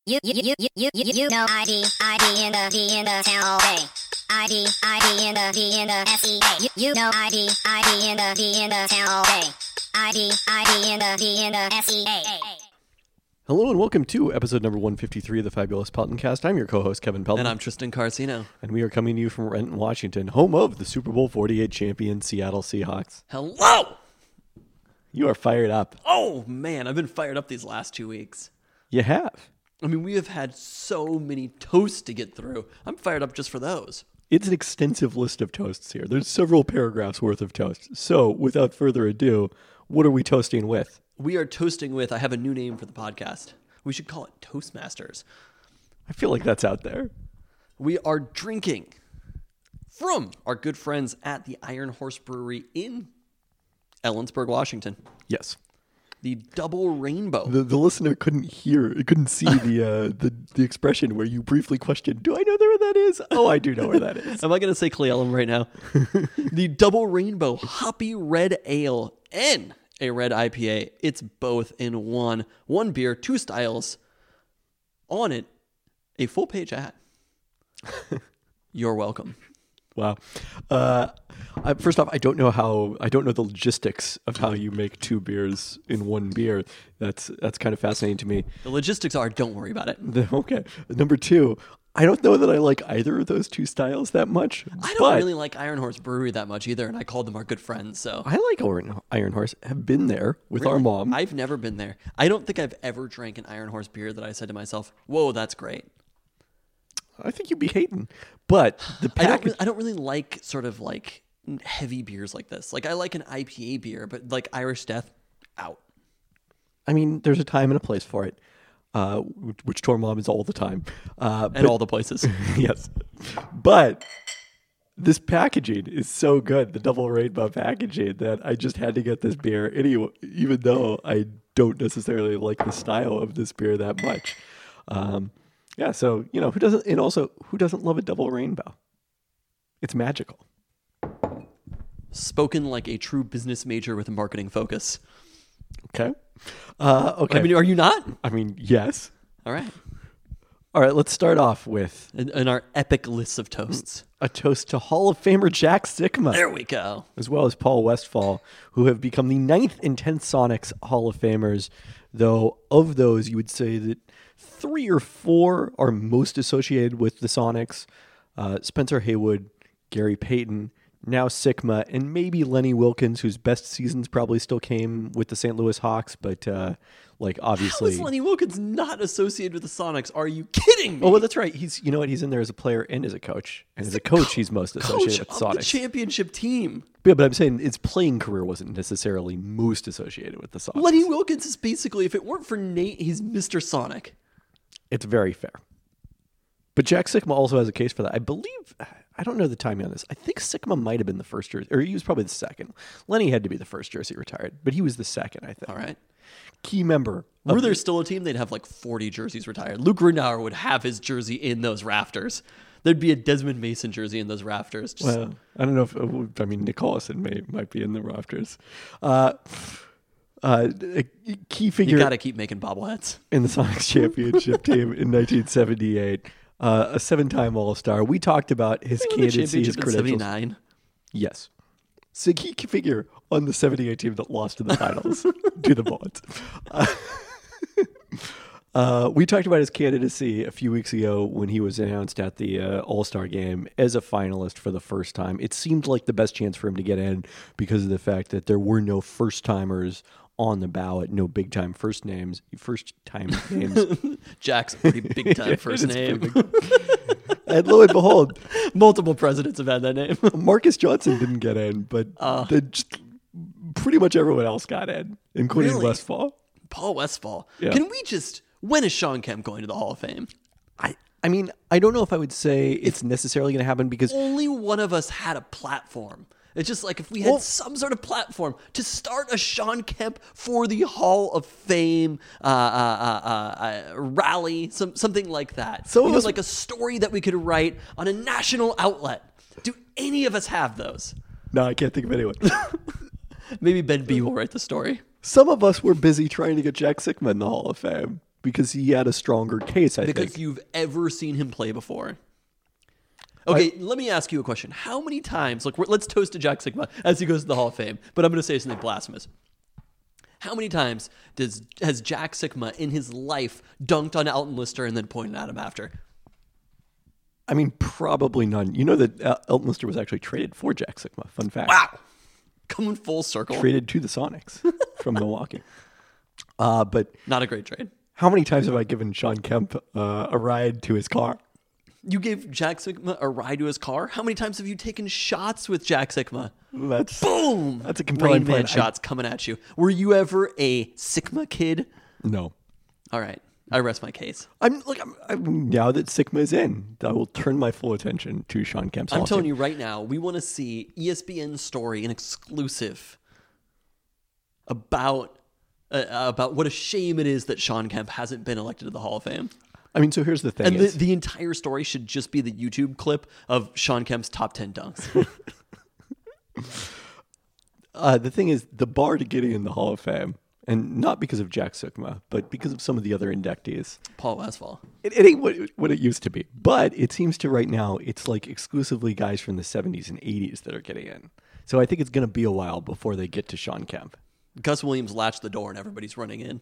You know ID in the town all day. ID in the SEA. You know ID in the town all day. ID in the SEA. Hello and welcome to episode number 153 of the Fabulous Pelton Cast. I'm your co-host, Kevin Pelton. And I'm Tristan Carcino. And we are coming to you from Renton, Washington, home of the Super Bowl 48 champion Seattle Seahawks. Hello! You are fired up. Oh, man, I've been fired up these last 2 weeks. You have. I mean, we have had so many toasts to get through. I'm fired up just for those. It's an extensive list of toasts here. There's several paragraphs worth of toasts. So, without further ado, what are we toasting with? We are toasting with, I have a new name for the podcast. We should call it Toastmasters. I feel like that's out there. We are drinking from our good friends at the Iron Horse Brewery in Ellensburg, Washington. Yes. The Double Rainbow. The listener couldn't see the expression where you briefly questioned, do I know where that is? Oh, I do know where that is. Am I going to say Cleellum right now? The Double Rainbow Hoppy Red Ale and a red IPA. It's both in one. One beer, two styles. On it, a full-page ad. You're welcome. Wow. First off, I don't know the logistics of how you make two beers in one beer. That's kind of fascinating to me. The logistics are, don't worry about it. Okay. Number two, I don't know that I like either of those two styles that much. I don't really like Iron Horse Brewery that much either, and I called them our good friends. So I like Iron Horse. Have been there with our mom. I've never been there. I don't think I've ever drank an Iron Horse beer that I said to myself, whoa, that's great. I think you'd be hating. But the package... I don't really like sort of like heavy beers like this. Like I like an IPA beer, but like Irish Death, out. I mean, there's a time and a place for it, which to our mom is all the time. And all the places. Yes. But this packaging is so good, the Double Rainbow packaging, that I just had to get this beer anyway, even though I don't necessarily like the style of this beer that much. Yeah, so, who doesn't love a Double Rainbow? It's magical. Spoken like a true business major with a marketing focus. Okay. Okay. I mean, are you not? I mean, yes. All right. All right, let's start off with... In our epic list of toasts. A toast to Hall of Famer Jack Sikma. There we go. As well as Paul Westphal, who have become the 9th and 10th Sonics Hall of Famers, though of those, you would say that 3 or 4 are most associated with the Sonics. Spencer Haywood, Gary Payton, now Sikma, and maybe Lenny Wilkens, whose best seasons probably still came with the St. Louis Hawks, but obviously... How is Lenny Wilkens not associated with the Sonics? Are you kidding me? Oh, well, that's right. He's in there as a player and as a coach. And as a coach, he's most associated with the Sonics. The championship team. Yeah, but I'm saying his playing career wasn't necessarily most associated with the Sonics. Lenny Wilkens is basically, if it weren't for Nate, he's Mr. Sonic. It's very fair. But Jack Sikma also has a case for that. I believe, I don't know the timing on this. I think Sikma might have been the first jersey, or he was probably the second. Lenny had to be the first jersey retired, but he was the second, I think. All right. Key member. Were there still a team, they'd have like 40 jerseys retired. Luke Grunauer would have his jersey in those rafters. There'd be a Desmond Mason jersey in those rafters. Well, I don't know if, Nick Collison might be in the rafters. A key figure. You got to keep making bobbleheads. In the Sonics championship team in 1978. A 7-time All-Star. We talked about his candidacy, his credentials. 79. Yes. So key figure on the 78 team that lost in the finals to the Bullets. We talked about his candidacy a few weeks ago when he was announced at the All-Star game as a finalist for the first time. It seemed like the best chance for him to get in because of the fact that there were no first-timers on the ballot, no big-time first-time names. Jack's a pretty big-time first name. And lo and behold, multiple presidents have had that name. Marcus Johnson didn't get in, but pretty much everyone else got in, including Westphal. Paul Westphal. Yeah. Can we when is Sean Kemp going to the Hall of Fame? I mean, I don't know if I would say it's necessarily going to happen because... Only one of us had a platform. It's just like if we had some sort of platform to start a Sean Kemp for the Hall of Fame rally, something like that. So like a story that we could write on a national outlet. Do any of us have those? No, I can't think of anyone. Maybe Ben B will write the story. Some of us were busy trying to get Jack Sikma in the Hall of Fame. because he had a stronger case, I Because think. you've ever seen him play before. Okay, let me ask you a question. How many times, look, let's toast to Jack Sigma as he goes to the Hall of Fame, but I'm going to say something blasphemous. How many times has Jack Sigma in his life dunked on Elton Lister and then pointed at him after? I mean, probably none. You know that Elton Lister was actually traded for Jack Sigma. Fun fact. Wow. Coming full circle. Traded to the Sonics from Milwaukee. But Not a great trade. how many times have I given Sean Kemp a ride to his car? You gave Jack Sigma a ride to his car? How many times have you taken shots with Jack Sigma? That's Boom! That's a compelling Rain Man plan. shots coming at you. Were you ever a Sigma kid? No. All right. I rest my case. I'm now that Sigma is in, I will turn my full attention to Sean Kemp's I'm Hall of telling Fame. you right now, we want to see ESPN's story, an exclusive, about what a shame it is that Sean Kemp hasn't been elected to the Hall of Fame. I mean, so here's the thing. And is, the entire story should just be the YouTube clip of Sean Kemp's top 10 dunks. the thing is, the bar to get in the Hall of Fame, and not because of Jack Sigma, but because of some of the other inductees, Paul Westphal. it ain't what it used to be. But it seems to right now, it's like exclusively guys from the 70s and 80s that are getting in. So I think it's going to be a while before they get to Sean Kemp. Gus Williams latched the door and everybody's running in.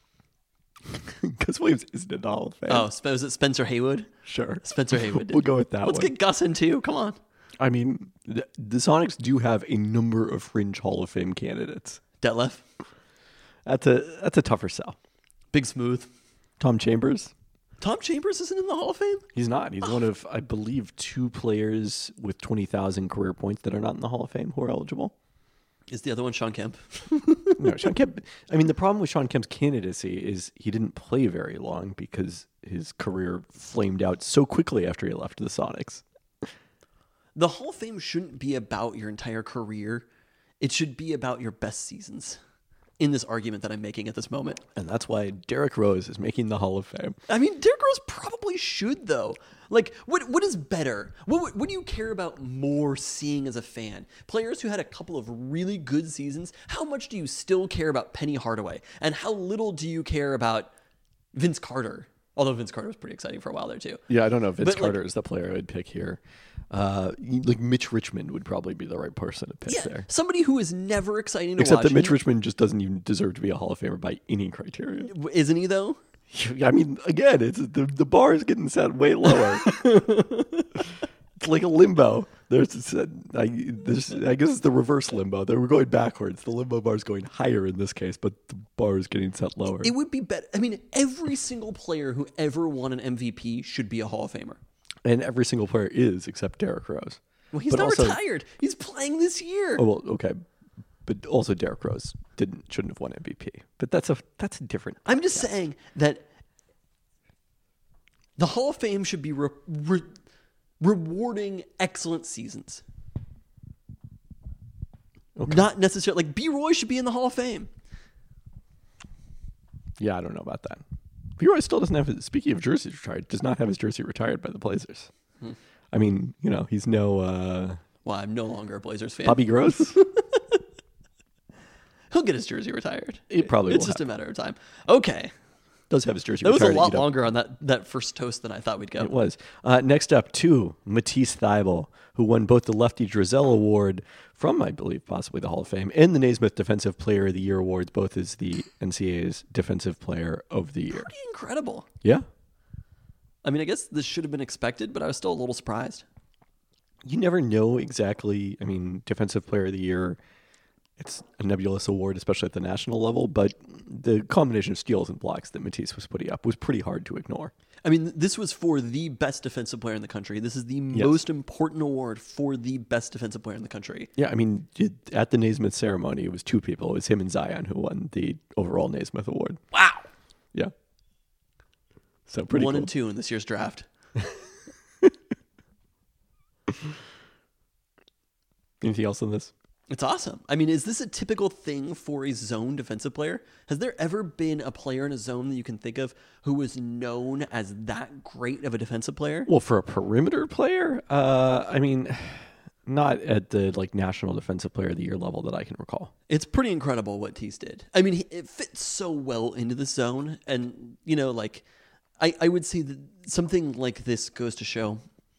Gus Williams isn't in the Hall of Fame. Oh, was it Spencer Haywood? Sure. Spencer Haywood did. We'll go with that Let's one. get Gus in too. Come on. I mean, the Sonics do have a number of fringe Hall of Fame candidates. Detlef. That's a tougher sell. Big Smooth. Tom Chambers. Tom Chambers isn't in the Hall of Fame? He's not. He's one of, I believe, 2 players with 20,000 career points that are not in the Hall of Fame who are eligible. Is the other one Sean Kemp? No, Sean Kemp. I mean, the problem with Sean Kemp's candidacy is he didn't play very long because his career flamed out so quickly after he left the Sonics. The Hall of Fame shouldn't be about your entire career. It should be about your best seasons in this argument that I'm making at this moment. And that's why Derrick Rose is making the Hall of Fame. I mean, Derrick Rose probably should, though. Like, what is better? What do you care about more seeing as a fan? Players who had a couple of really good seasons? How much do you still care about Penny Hardaway? And how little do you care about Vince Carter? Although Vince Carter was pretty exciting for a while there, too. Yeah, I don't know if Vince But, like- Carter is the player I would pick here. Like Mitch Richmond would probably be the right person to pick Yeah, there. somebody who is never exciting to Except watch. that Mitch Richmond just doesn't even deserve to be a Hall of Famer by any criteria. Isn't he, though? I mean, again, it's the bar is getting set way lower. It's like a limbo. I guess it's the reverse limbo. We're going backwards. The limbo bar is going higher in this case, but the bar is getting set lower. It would be better. I mean, every single player who ever won an MVP should be a Hall of Famer. And every single player is, except Derrick Rose. Well, he's But not also- retired. He's playing this year. Oh well, okay, but also Derrick Rose shouldn't have won MVP. But that's a different. I'm just saying that the Hall of Fame should be rewarding excellent seasons. Okay. Not necessarily like B. Roy should be in the Hall of Fame. Yeah, I don't know about that. B-Roy still doesn't have his, speaking of jerseys retired, does not have his jersey retired by the Blazers. I mean, he's no Well, I'm no longer a Blazers fan. Bobby Gross. He'll get his jersey retired. It probably It's will just a matter of time. Okay. Does have his jersey That was retired. a at lot UW. longer on that first toast than I thought we'd go. It was. Next up, Matisse Thybulle, who won both the Lefty Drizel Award from, I believe, possibly the Hall of Fame, and the Naismith Defensive Player of the Year awards, both as the NCAA's Defensive Player of the Year. Pretty incredible. Yeah. I mean, I guess this should have been expected, but I was still a little surprised. You never know exactly. I mean, Defensive Player of the Year, it's a nebulous award, especially at the national level, but the combination of steals and blocks that Matisse was putting up was pretty hard to ignore. I mean, this was for the best defensive player in the country. This is the most important award for the best defensive player in the country. Yeah, I mean, at the Naismith ceremony, it was 2 people. It was him and Zion who won the overall Naismith Award. Wow. Yeah. So pretty 1 cool. and 2 in this year's draft. Anything else on this? It's awesome. I mean, is this a typical thing for a zone defensive player? Has there ever been a player in a zone that you can think of who was known as that great of a defensive player? Well, for a perimeter player, I mean, Not at the like National Defensive Player of the Year level that I can recall. It's pretty incredible what Tease did. I mean, it fits so well into the zone. And, you know, like, I would say that something like this goes to show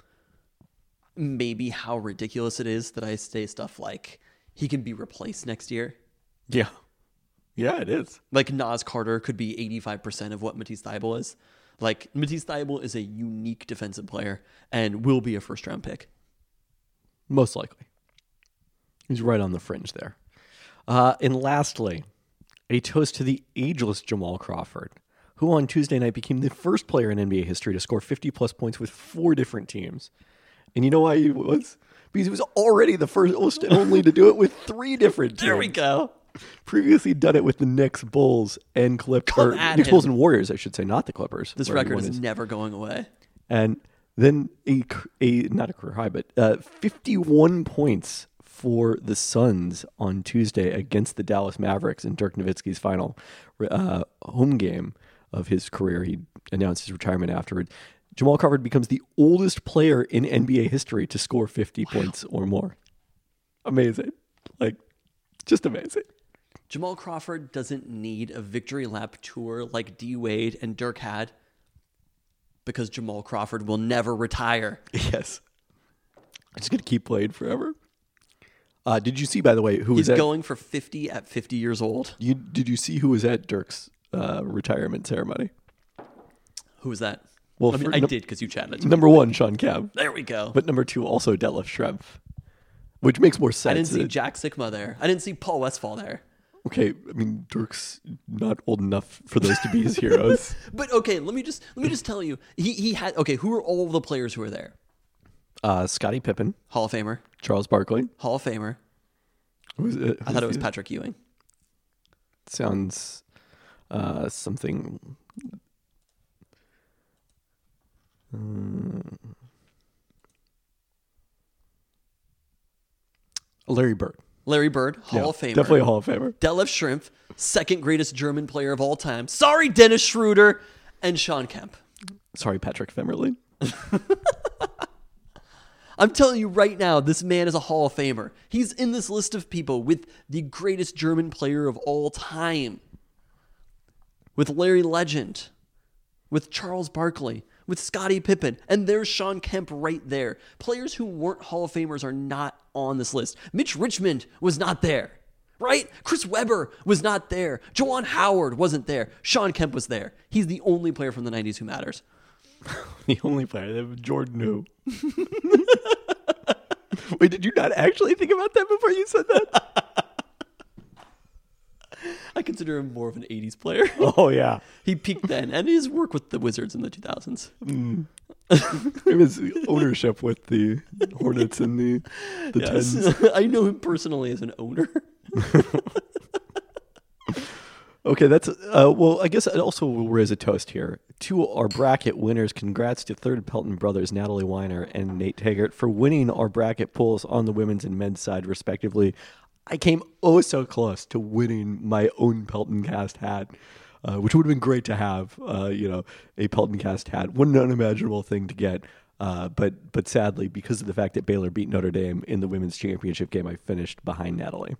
maybe how ridiculous it is that I say stuff like he can be replaced next year. Yeah. Yeah, it is. Like Nas Carter could be 85% of what Matisse Thybulle is. Like, Matisse Thybulle is a unique defensive player and will be a first-round pick. Most likely. He's right on the fringe there. And lastly, a toast to the ageless Jamal Crawford, who on Tuesday night became the first player in NBA history to score 50-plus points with 4 different teams. And you know why he was? Because he was already the first and only to do it with 3 different teams. There we go. Previously done it with the Knicks, Bulls, and Clippers. Knicks, Bulls, and Warriors, I should say, not the Clippers. This record is never going away. And then not a career high, but 51 points for the Suns on Tuesday against the Dallas Mavericks in Dirk Nowitzki's final home game of his career. He announced his retirement afterward. Jamal Crawford becomes the oldest player in NBA history to score 50 points or more. Amazing. Like, just amazing. Jamal Crawford doesn't need a victory lap tour like D Wade and Dirk had, because Jamal Crawford will never retire. Yes. He's going to keep playing forever. Did you see, by the way, who was He's going for 50 at 50 years old. Did you see who was at Dirk's retirement ceremony? Who was that? Well, I did because you chatted. Number 1, Sean Kemp. There we go. But number 2, also Detlef Schrempf, which makes more sense. I didn't see Jack Sikma there. I didn't see Paul Westphal there. Okay, I mean, Dirk's not old enough for those to be his heroes. But okay, let me just tell you, he had, okay, who are all the players who were there? Scottie Pippen, Hall of Famer, Charles Barkley. Hall of Famer. I thought it was Patrick Ewing. Sounds something. Larry Bird. Larry Bird, Hall of Famer. Definitely a Hall of Famer. Detlef Schrempf, second greatest German player of all time. Sorry, Dennis Schroeder, and Sean Kemp. Sorry, Patrick Femerling. I'm telling you right now, this man is a Hall of Famer. He's in this list of people with the greatest German player of all time. With Larry Legend. With Charles Barkley. With Scottie Pippen. And there's Sean Kemp right there. Players who weren't Hall of Famers are not on this list. Mitch Richmond was not there. Right? Chris Webber was not there. Juwan Howard wasn't there. Sean Kemp was there. He's the only player from the 90s who matters. The only player. Jordan who? Wait, did you not actually think about that before you said that? I consider him more of an 80s player. Oh, yeah. He peaked then, and his work with the Wizards in the 2000s. His ownership with the Hornets and the Yes. 10s. I know him personally as an owner. Okay, that's well. I guess I also will raise a toast here to our bracket winners. Congrats to Third Pelton brothers Natalie Weiner and Nate Taggart for winning our bracket pools on the women's and men's side, respectively. I came oh so close to winning my own Pelton Cast hat, which would have been great to have. A Pelton Cast hat, what an unimaginable thing to get. But sadly, because of the fact that Baylor beat Notre Dame in the women's championship game, I finished behind Natalie.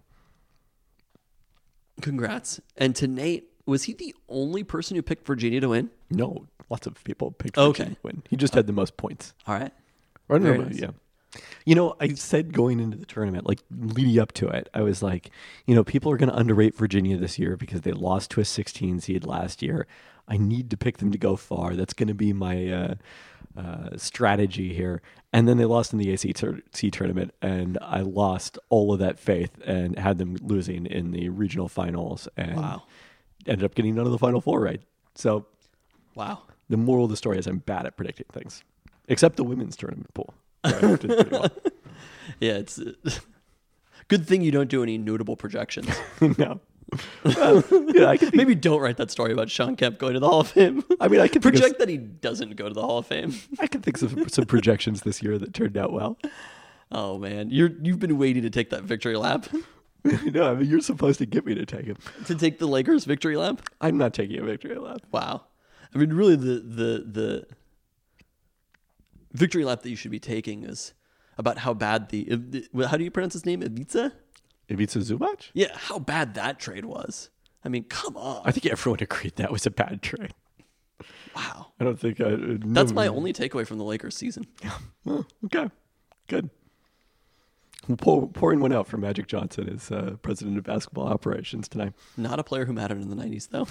Congrats. And to Nate, was he the only person who picked Virginia to win? No, lots of people picked Virginia to win. He just had the most points. All right. Or Very no, nice. yeah. You know, I said going into the tournament, like leading up to it, I was like, people are going to underrate Virginia this year because they lost to a 16 seed last year. I need to pick them to go far. That's going to be my strategy here. And then they lost in the ACC tournament, and I lost all of that faith and had them losing in the regional finals and ended up getting none of the Final Four right. So Wow. the moral of the story is I'm bad at predicting things, except the women's tournament pool. where I did pretty well. Yeah, it's good thing you don't do any notable projections. No. Well, yeah, I could Maybe don't write that story about Sean Kemp going to the Hall of Fame. I mean, I could think of- project that he doesn't go to the Hall of Fame. I can think of some projections this year that turned out well. Oh man, you've been waiting to take that victory lap, No, I mean, you're supposed to get me to take it. to take the Lakers victory lap. I'm not taking a victory lap. Wow, I mean, really, the victory lap that you should be taking is about how bad how do you pronounce his name? Ivica? Ivica Zubac? Yeah, how bad that trade was. I mean, come on. I think everyone agreed that was a bad trade. Wow. I don't think That's my only takeaway from the Lakers season. Oh, okay, good. We'll pouring one out for Magic Johnson as president of basketball operations tonight. Not a player who mattered in the 90s, though.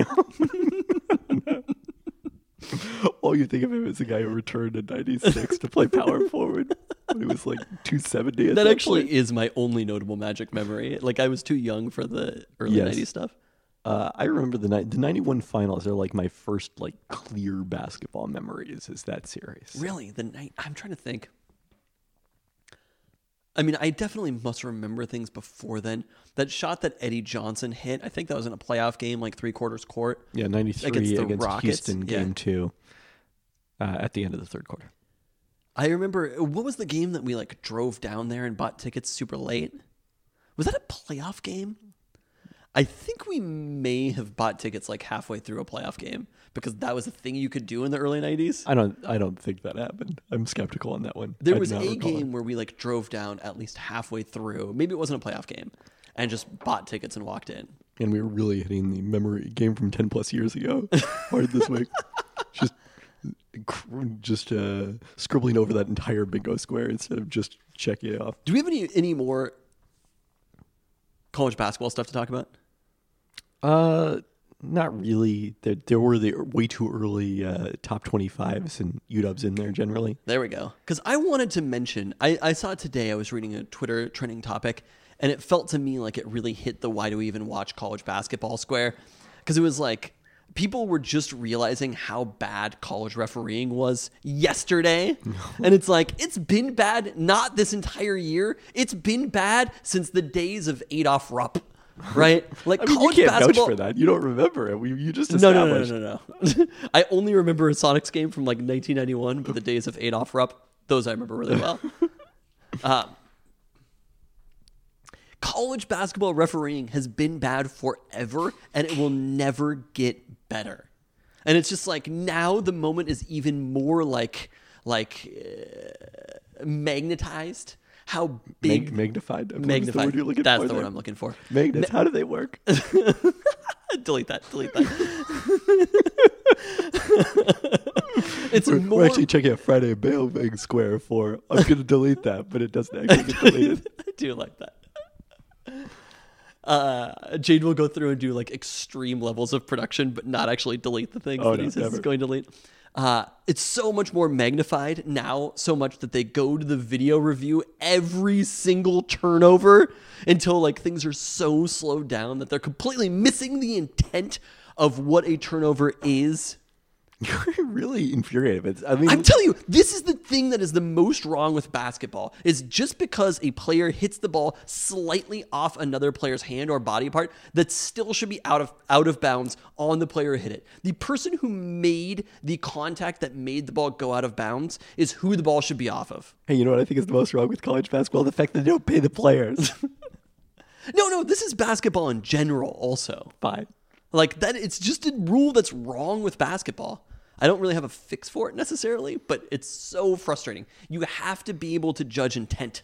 All you think of him is a guy who returned in '96 to play power forward when he was like 270. That actually is my only notable Magic memory. Like, I was too young for the early 90s stuff. I remember the 91 finals are like my first like clear basketball memories is that series. Really? I'm trying to think. I mean, I definitely must remember things before then. That shot that Eddie Johnson hit, I think that was in a playoff game, like 3/4 court. Yeah, 93 against Rockets. Houston, game 2 at the end of the third quarter. I remember, what was the game that we like drove down there and bought tickets super late? Was that a playoff game? I think we may have bought tickets like halfway through a playoff game because that was a thing you could do in the early 90s. I don't think that happened. I'm skeptical on that one. There was a game where we like drove down at least halfway through. Maybe it wasn't a playoff game, and just bought tickets and walked in. And we were really hitting the memory game from 10 plus years ago hard this week. Just scribbling over that entire bingo square instead of just checking it off. Do we have any more college basketball stuff to talk about? Not really. There were the way too early top 25s and UW's in there generally. There we go. Because I wanted to mention, I saw it today. I was reading a Twitter trending topic, and it felt to me like it really hit the why do we even watch college basketball square. Because it was like people were just realizing how bad college refereeing was yesterday. And it's like, it's been bad not this entire year. It's been bad since the days of Adolph Rupp. Right? Like, I mean, college you can't basketball. vouch for that. You don't remember it. You just established. No. I only remember a Sonics game from like 1991, but the days of Adolph Rupp, those I remember really well. College basketball refereeing has been bad forever, and it will never get better. And it's just like now the moment is even more like magnetized. How big magnified? Magnified. That's the word you're looking That's for the there. word I'm looking for. Magnets. How do they work? Delete that. It's more. We're actually checking out Friday Bailving Square for. I'm going to delete that, but it doesn't actually get deleted. I do like that. Jade will go through and do like extreme levels of production, but not actually delete the things that he says he's going to delete. It's so much more magnified now, so much that they go to the video review every single turnover until like things are so slowed down that they're completely missing the intent of what a turnover is. You're really infuriated. I'm telling you, this is the thing that is the most wrong with basketball, is just because a player hits the ball slightly off another player's hand or body part, that still should be out of bounds on the player who hit it. The person who made the contact that made the ball go out of bounds is who the ball should be off of. Hey, you know what I think is the most wrong with college basketball? The fact that they don't pay the players. No, this is basketball in general also. Fine. Like that, it's just a rule that's wrong with basketball. I don't really have a fix for it necessarily, but it's so frustrating. You have to be able to judge intent.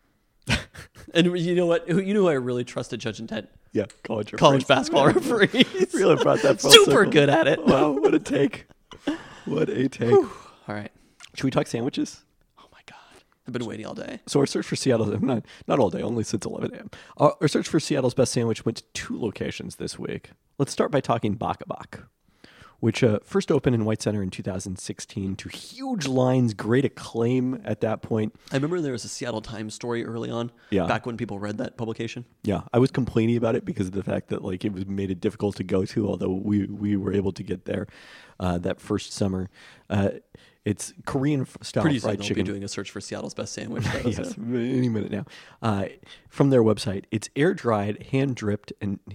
And you know what? You know who I really trust to judge intent? Yeah, college basketball referees. Really brought that full Super circle. good at it. Wow, what a take. What a take. All right. Should we talk sandwiches? Oh my God. I've been waiting all day. So our search for Seattle, not all day, only since 11 a.m. Our search for Seattle's best sandwich went to 2 locations this week. Let's start by talking Baka Bak, which first opened in White Center in 2016 to huge lines, great acclaim at that point. I remember there was a Seattle Times story early on, back when people read that publication. Yeah, I was complaining about it because of the fact that like it made it difficult to go to, although we were able to get there that first summer. It's Korean style Pretty fried soon they'll chicken. be doing a search for Seattle's best sandwich. Though, Yes, so. any minute now. From their website, it's air dried, hand dipped,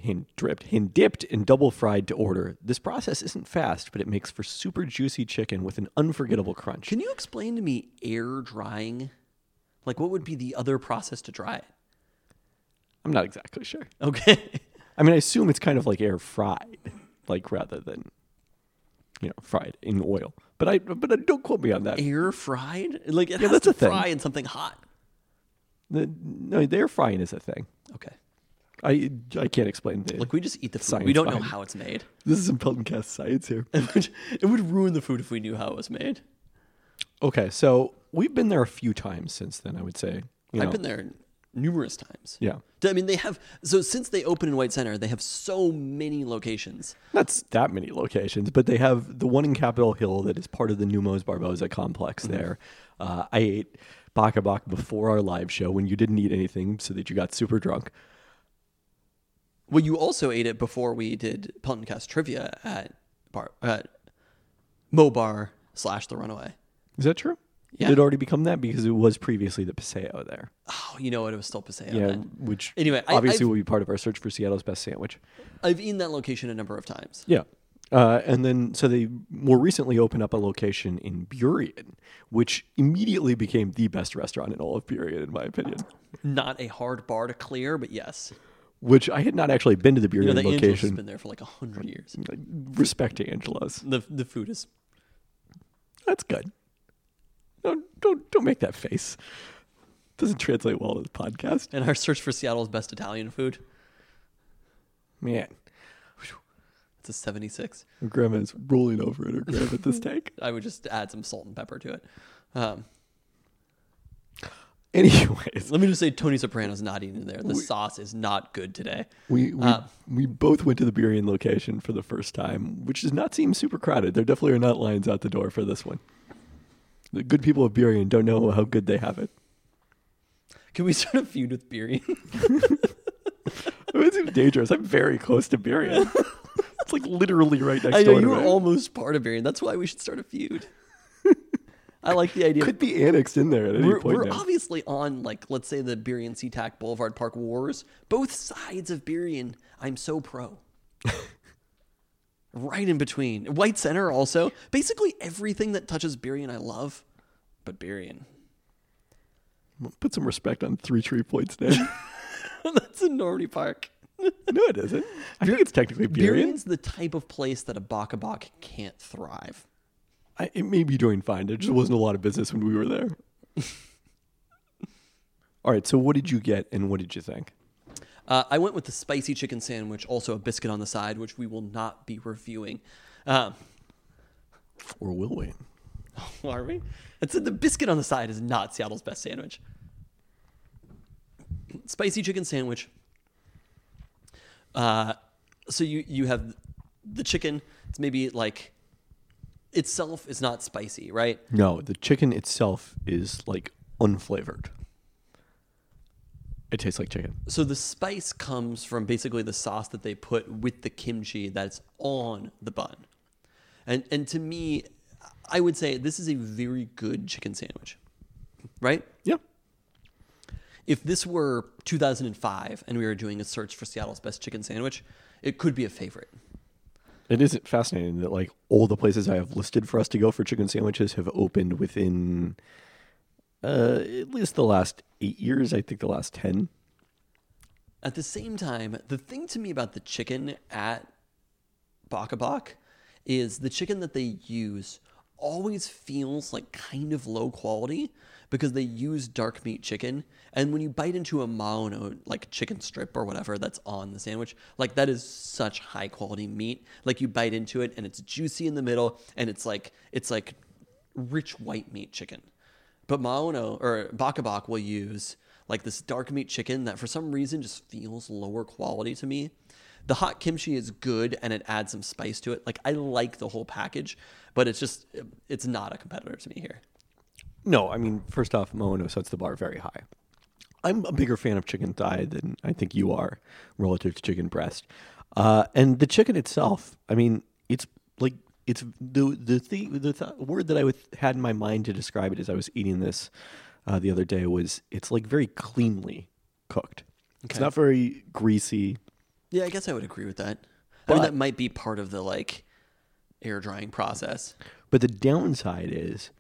and double fried to order. This process isn't fast, but it makes for super juicy chicken with an unforgettable crunch. Can you explain to me air drying? Like, what would be the other process to dry it? I'm not exactly sure. Okay. I mean, I assume it's kind of like air fried, like rather than. fried in oil. But don't quote me on that. Air fried? Like it has that's to a thing. fry in something hot. No, the air frying is a thing. Okay. I can't explain the. Like we just eat the food. Science We don't know behind it. how it's made. This is some Pelton Cast science here. It would ruin the food if we knew how it was made. Okay, so we've been there a few times since then. I would say. I've been there numerous times. Yeah. I mean, they have. So since they opened in White Center, they have so many locations. Not that many locations, but they have the one in Capitol Hill that is part of the Numos Barboza complex there. I ate Baka Bak before our live show when you didn't eat anything so that you got super drunk. Well, you also ate it before we did Pelton Cast trivia at Mo Bar / The Runaway. Is that true? Yeah. It had already become that because it was previously the Paseo there. Oh, you know what? It was still Paseo. Yeah, then. which Anyway, obviously I've- will be part of our search for Seattle's best sandwich. I've eaten that location a number of times. Yeah. And then, so they more recently opened up a location in Burien, which immediately became the best restaurant in all of Burien, in my opinion. Not a hard bar to clear, but yes. Which I had not actually been to the Burien You know, the Angelus has location. been there for like 100 years. Respect to Angelo's. The food is. That's good. Don't make that face. Doesn't translate well to the podcast. And our search for Seattle's best Italian food. Man, It's a 76. my grandma is rolling over in her grave at this take. I would just add some salt and pepper to it. Anyways, Let me just say, Tony Soprano's not eating there. The sauce is not good today. we both went to the Burien location for the first time, which does not seem super crowded. There definitely are not lines out the door for this one. The good people of Burien don't know how good they have it. Can we start a feud with Burien? It seems dangerous. I'm very close to Burien. It's like literally right next I door know to you were me. almost part of Burien. That's why we should start a feud. I like the idea. Could be annexed in there at any point We're now. obviously on, like, let's say the Burien SeaTac Boulevard Park Wars. Both sides of Burien, I'm so pro. Right in between. White Center also. Basically everything that touches Burien I love, but Burien. Put some respect on Three Tree Point's name. That's in Normandy Park. No, it isn't. I think it's technically Burien. Burien's the type of place that a Baka Bak can't thrive. It may be doing fine. There just wasn't a lot of business when we were there. All right, so what did you get and what did you think? I went with the spicy chicken sandwich, also a biscuit on the side, which we will not be reviewing. Or will we? Are we? The biscuit on the side is not Seattle's best sandwich. Spicy chicken sandwich. So you have the chicken. It's maybe like itself is not spicy, right? No, the chicken itself is like unflavored. It tastes like chicken. So the spice comes from basically the sauce that they put with the kimchi that's on the bun. And to me, I would say this is a very good chicken sandwich, right? Yeah. If this were 2005 and we were doing a search for Seattle's best chicken sandwich, it could be a favorite. It is fascinating that like all the places I have listed for us to go for chicken sandwiches have opened within at least the last 8 years. I think the last 10. At the same time, the thing to me about the chicken at Baka Bak is the chicken that they use always feels like kind of low quality because they use dark meat chicken. And when you bite into a Maono, like chicken strip or whatever that's on the sandwich, like that is such high quality meat. Like you bite into it and it's juicy in the middle and it's like rich white meat chicken. But Maono or Baka Bak will use like this dark meat chicken that for some reason just feels lower quality to me. The hot kimchi is good and it adds some spice to it. Like I like the whole package, but it's not a competitor to me here. No, I mean, first off, Mono sets the bar very high. I'm a bigger fan of chicken thigh than I think you are relative to chicken breast. And the chicken itself, I mean, it's like, it's the word that I had in my mind to describe it as I was eating this the other day was it's like very cleanly cooked. It's Okay. not very greasy. Yeah, I guess I would agree with that. I But- mean, that might be part of the like air drying process. But the downside is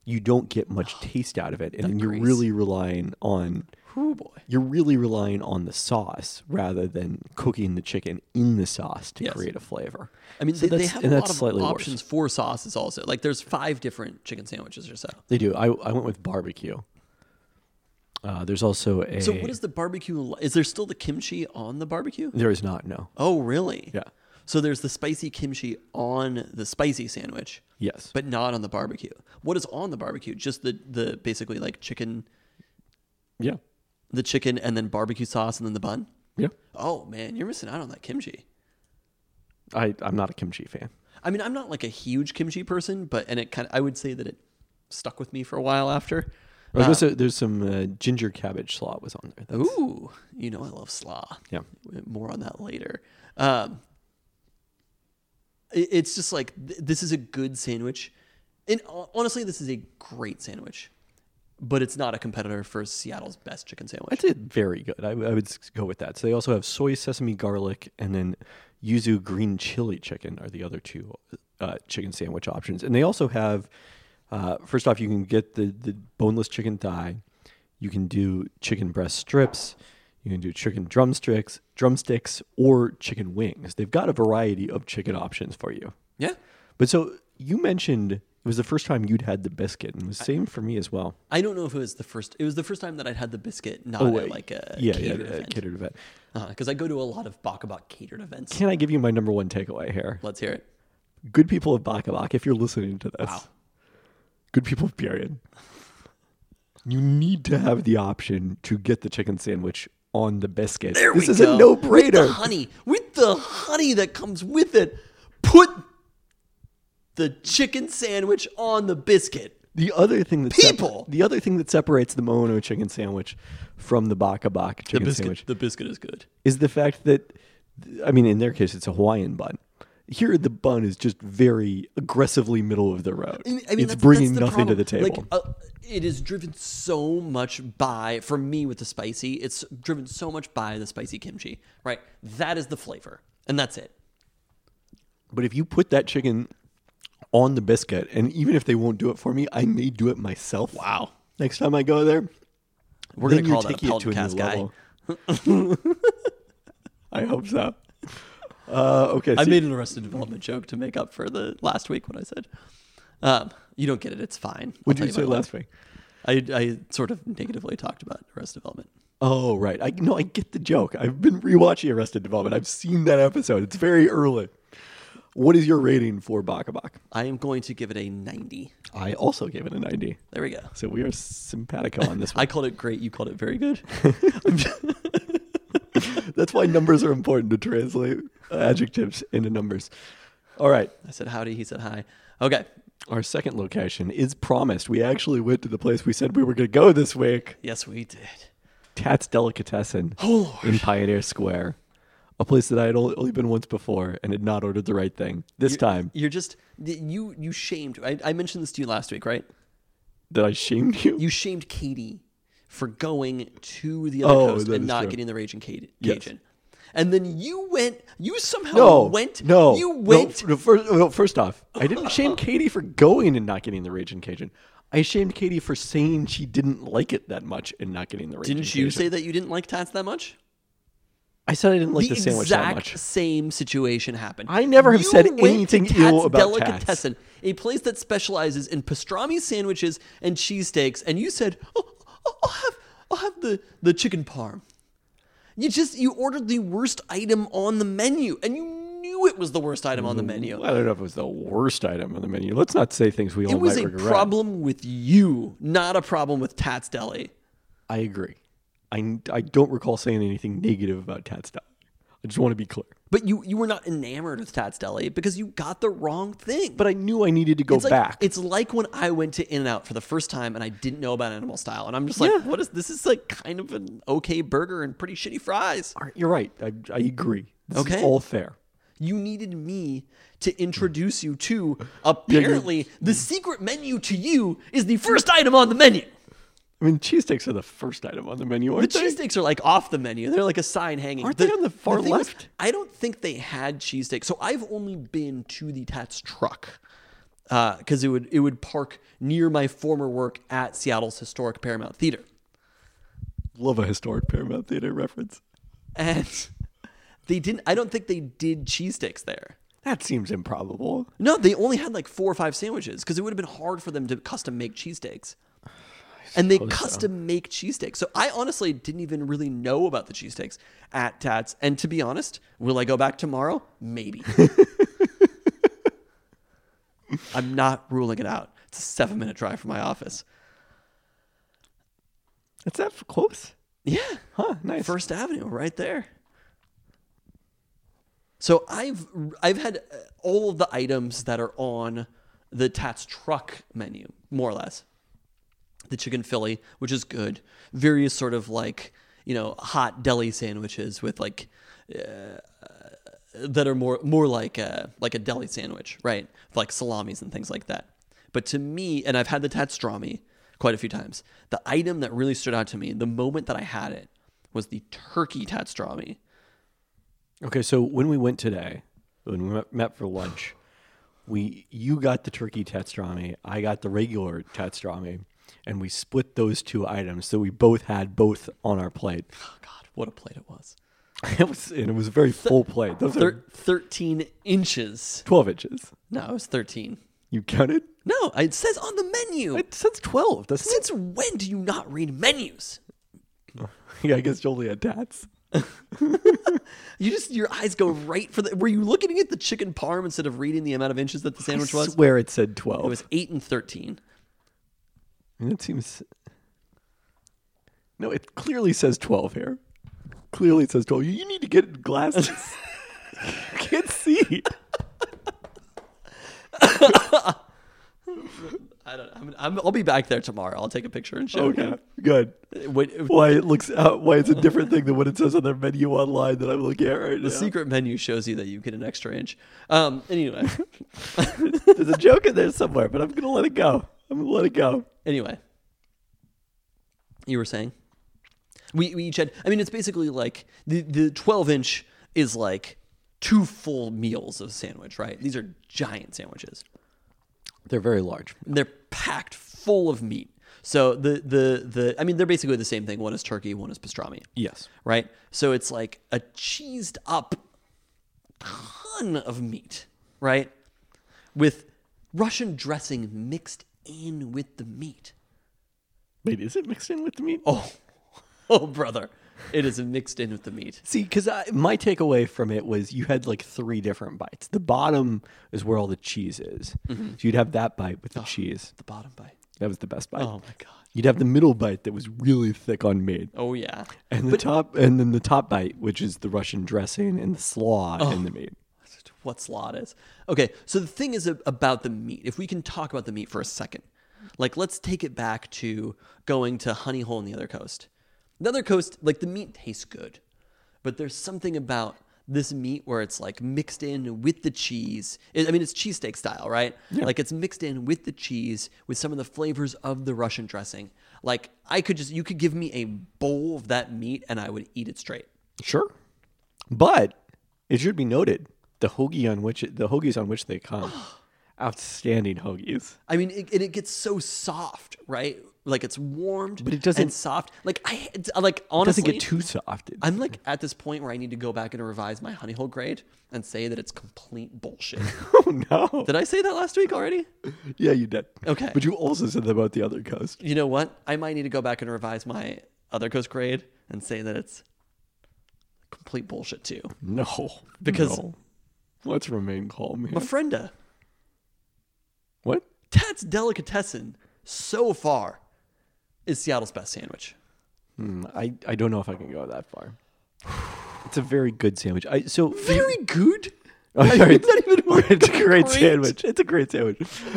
you don't get much taste out of it, and then you're grease. really relying on Oh boy. the sauce rather than cooking the chicken in the sauce to Yes. create a flavor. I mean, So they that's- have and a that's lot of slightly worse. options for sauces also. Like there's 5 different chicken sandwiches or so. They do. I went with barbecue. There's also a. So what is the barbecue? Is there still the kimchi on the barbecue? There is not. No. Oh, really? Yeah. So there's the spicy kimchi on the spicy sandwich, Yes. but not on the barbecue. What is on the barbecue? Just the basically like chicken, Yeah. the chicken and then barbecue sauce and then the bun? Yeah. Oh man, you're missing out on that kimchi. I'm not a kimchi fan. I mean, I'm not like a huge kimchi person, but I would say that it stuck with me for a while after. There's some ginger cabbage slaw was on there. That's- Ooh, you know I love slaw. Yeah. More on that later. It's just like this is a good sandwich, and honestly, this is a great sandwich, but it's not a competitor for Seattle's best chicken sandwich. I'd say very good. I would go with that. So they also have soy sesame garlic and then yuzu green chili chicken are the other two chicken sandwich options. And they also have, first off, you can get the boneless chicken thigh. You can do chicken breast strips. You can do chicken drumsticks, or chicken wings. They've got a variety of chicken options for you. Yeah, But so you mentioned it was the first time you'd had the biscuit, and it was the same for me as well. I don't know if it was the first. It was the first time that I'd had the biscuit, not at like a catered event. Catered event. Because I go to a lot of Bakabak catered events. Can I give you my number one takeaway here? Let's hear it. Good people of Bakabak, if you're listening to this, Wow. good people, period. You need to have the option to get the chicken sandwich on the biscuit. There This we is go. a no-brainer. With the honey that comes with it, put the chicken sandwich on the biscuit. The other thing that People! the other thing that separates the Mono chicken sandwich from the Bakabak chicken sandwich The biscuit is good. is the fact that, I mean, in their case, it's a Hawaiian bun. Here, the bun is just very aggressively middle of the road. I mean, it's that's bringing the nothing to problem. the table. Like, it is driven so much by, for me with the spicy, it's driven so much by the spicy kimchi, right? That is the flavor, and that's it. But if you put that chicken on the biscuit, and even if they won't do it for me, I may do it myself. Wow. Next time I go there, We're then going to you're call that a taking it to Pelton a Cast new guy. level. I hope so. Okay. I so- made an Arrested Development joke to make up for the last week when I said, you don't get it, it's fine. What I'll did you tell say about it last later. week? I sort of negatively talked about Arrested Development. Oh, right. I get the joke. I've been rewatching Arrested Development. I've seen that episode. It's very early. What is your rating for Bakabak? I am going to give it a 90. I also gave it a 90. There we go. So we are simpatico on this one. I called it great. You called it very good. That's why numbers are important to translate adjectives into numbers. All right. I said howdy. He said hi. Okay. Our second location is promised. We actually went to the place we said we were going to go this week. Yes, we did. Tat's Delicatessen Oh, Lord. in Pioneer Square. A place that I had only been once before and had not ordered the right thing. This time, You're just, you shamed. I mentioned this to you last week, right? that I shamed you. You shamed Katie for going to the other coast that and is not true. getting the Raging Cajun. Yes. And then you somehow No, went. no. You went. No, first off, I didn't shame Katie for going and not getting the Raging Cajun. I shamed Katie for saying she didn't like it that much and not getting the Raging Didn't you Cajun. say that you didn't like Tats that much? I said I didn't like the sandwich that exact much. same situation happened. I never have You said went to anything Tat's ill about Delicatessen, a place that specializes in pastrami sandwiches and cheesesteaks, and you said, "I'll have the chicken parm." You ordered the worst item on the menu, and you knew it was the worst item on the menu. I don't know if it was the worst item on the menu. Let's not say things we all It was might a regret. problem with you, not a problem with Tat's Deli. I agree. I don't recall saying anything negative about Tat's Deli. I just want to be clear. But you were not enamored with Tat's Deli because you got the wrong thing. But I knew I needed to go it's like, back. It's like when I went to In-N-Out for the first time and I didn't know about Animal Style. And I'm just like, Yeah. what is this? Is like kind of an okay burger and pretty shitty fries. You're right. I agree. This Okay. is all fair. You needed me to introduce you to, apparently, the secret menu to you is the first item on the menu. I mean, cheesesteaks are the first item on the menu, The aren't they? cheesesteaks are like off the menu. They're like a sign hanging. Aren't they on the far thing is, left? I don't think they had cheesesteaks. So I've only been to the Tats truck. because it would park near my former work at Seattle's historic Paramount Theater. Love a historic Paramount Theater reference. And I don't think they did cheesesteaks there. That seems improbable. No, they only had like 4 or 5 sandwiches because it would have been hard for them to custom make cheesesteaks. And they custom make cheesesteaks. So I honestly didn't even really know about the cheesesteaks at Tats. And to be honest, will I go back tomorrow? Maybe. I'm not ruling it out. It's a 7-minute drive from my office. Is that close? Yeah. Huh, nice. First Avenue, right there. So I've had all of the items that are on the Tats truck menu, more or less. The chicken Philly, which is good. Various sort of like, hot deli sandwiches with like that are more like a deli sandwich, right? Like salamis and things like that. But to me, and I've had the Tatstrami quite a few times, the item that really stood out to me the moment that I had it was the turkey Tatstrami. Okay, so when we went today, when we met for lunch, you got the turkey Tatstrami, I got the regular Tatstrami, and we split those 2 items, so we both had both on our plate. Oh God, what a plate it was! It was a very full plate. Those are 13 inches. 12 inches. No, it was 13. You counted? No, it says on the menu. It says 12, doesn't Since when do you not read menus? it? Yeah, I guess you only had Tats. Your eyes go right for the. Were you looking at the chicken parm instead of reading the amount of inches that the sandwich I was? swear it said 12. It was 8 and 13. And it seems... No, it clearly says 12 here. Clearly it says 12. You need to get glasses. You can't see. I don't know. I'll be back there tomorrow. I'll take a picture and show Okay, you. good. Wait, Why it's a different thing than what it says on their menu online that I'm looking at right now. the secret menu shows you that you get an extra inch. Anyway. There's a joke in there somewhere, but I'm going to let it go. Anyway. You were saying? We each had... I mean, it's basically like... The 12-inch is like 2 full meals of sandwich, right? These are giant sandwiches. They're very large. They're packed full of meat. So I mean, they're basically the same thing. One is turkey, one is pastrami. Yes. Right? So it's like a cheesed up ton of meat, right? With Russian dressing mixed in with the meat. Wait, is it mixed in with the meat? Oh, brother. It is mixed in with the meat. See, because my takeaway from it was you had like 3 different bites. The bottom is where all the cheese is. Mm-hmm. So you'd have that bite with the cheese. The bottom bite. That was the best bite. Oh, my God. You'd have the middle bite that was really thick on meat. Oh, yeah. And then the top bite, which is the Russian dressing and the slaw in the meat. What slaw is. Okay, so the thing is about the meat. If we can talk about the meat for a second. Like, let's take it back to going to Honey Hole on the other coast. The other coast, like, the meat tastes good. But there's something about this meat where it's, like, mixed in with the cheese. I mean, it's cheesesteak style, right? Yeah. Like, it's mixed in with the cheese with some of the flavors of the Russian dressing. Like, you could give me a bowl of that meat and I would eat it straight. Sure. But it should be noted, the hoagies on which they come, outstanding hoagies. I mean, it gets so soft, right? Like, it's warmed, but it doesn't and soft. Like, honestly, it doesn't get too soft. I'm like at this point where I need to go back and revise my Honey Hole grade and say that it's complete bullshit. Oh no! Did I say that last week already? Yeah, you did. Okay, but you also said that about the other coast. You know what? I might need to go back and revise my other coast grade and say that it's complete bullshit too. No, because let's remain calm here. Mafrenda. What? Tats Delicatessen so far is Seattle's best sandwich. I don't know if I can go that far. It's a very good sandwich. Very good? It's a great sandwich. It's a great sandwich.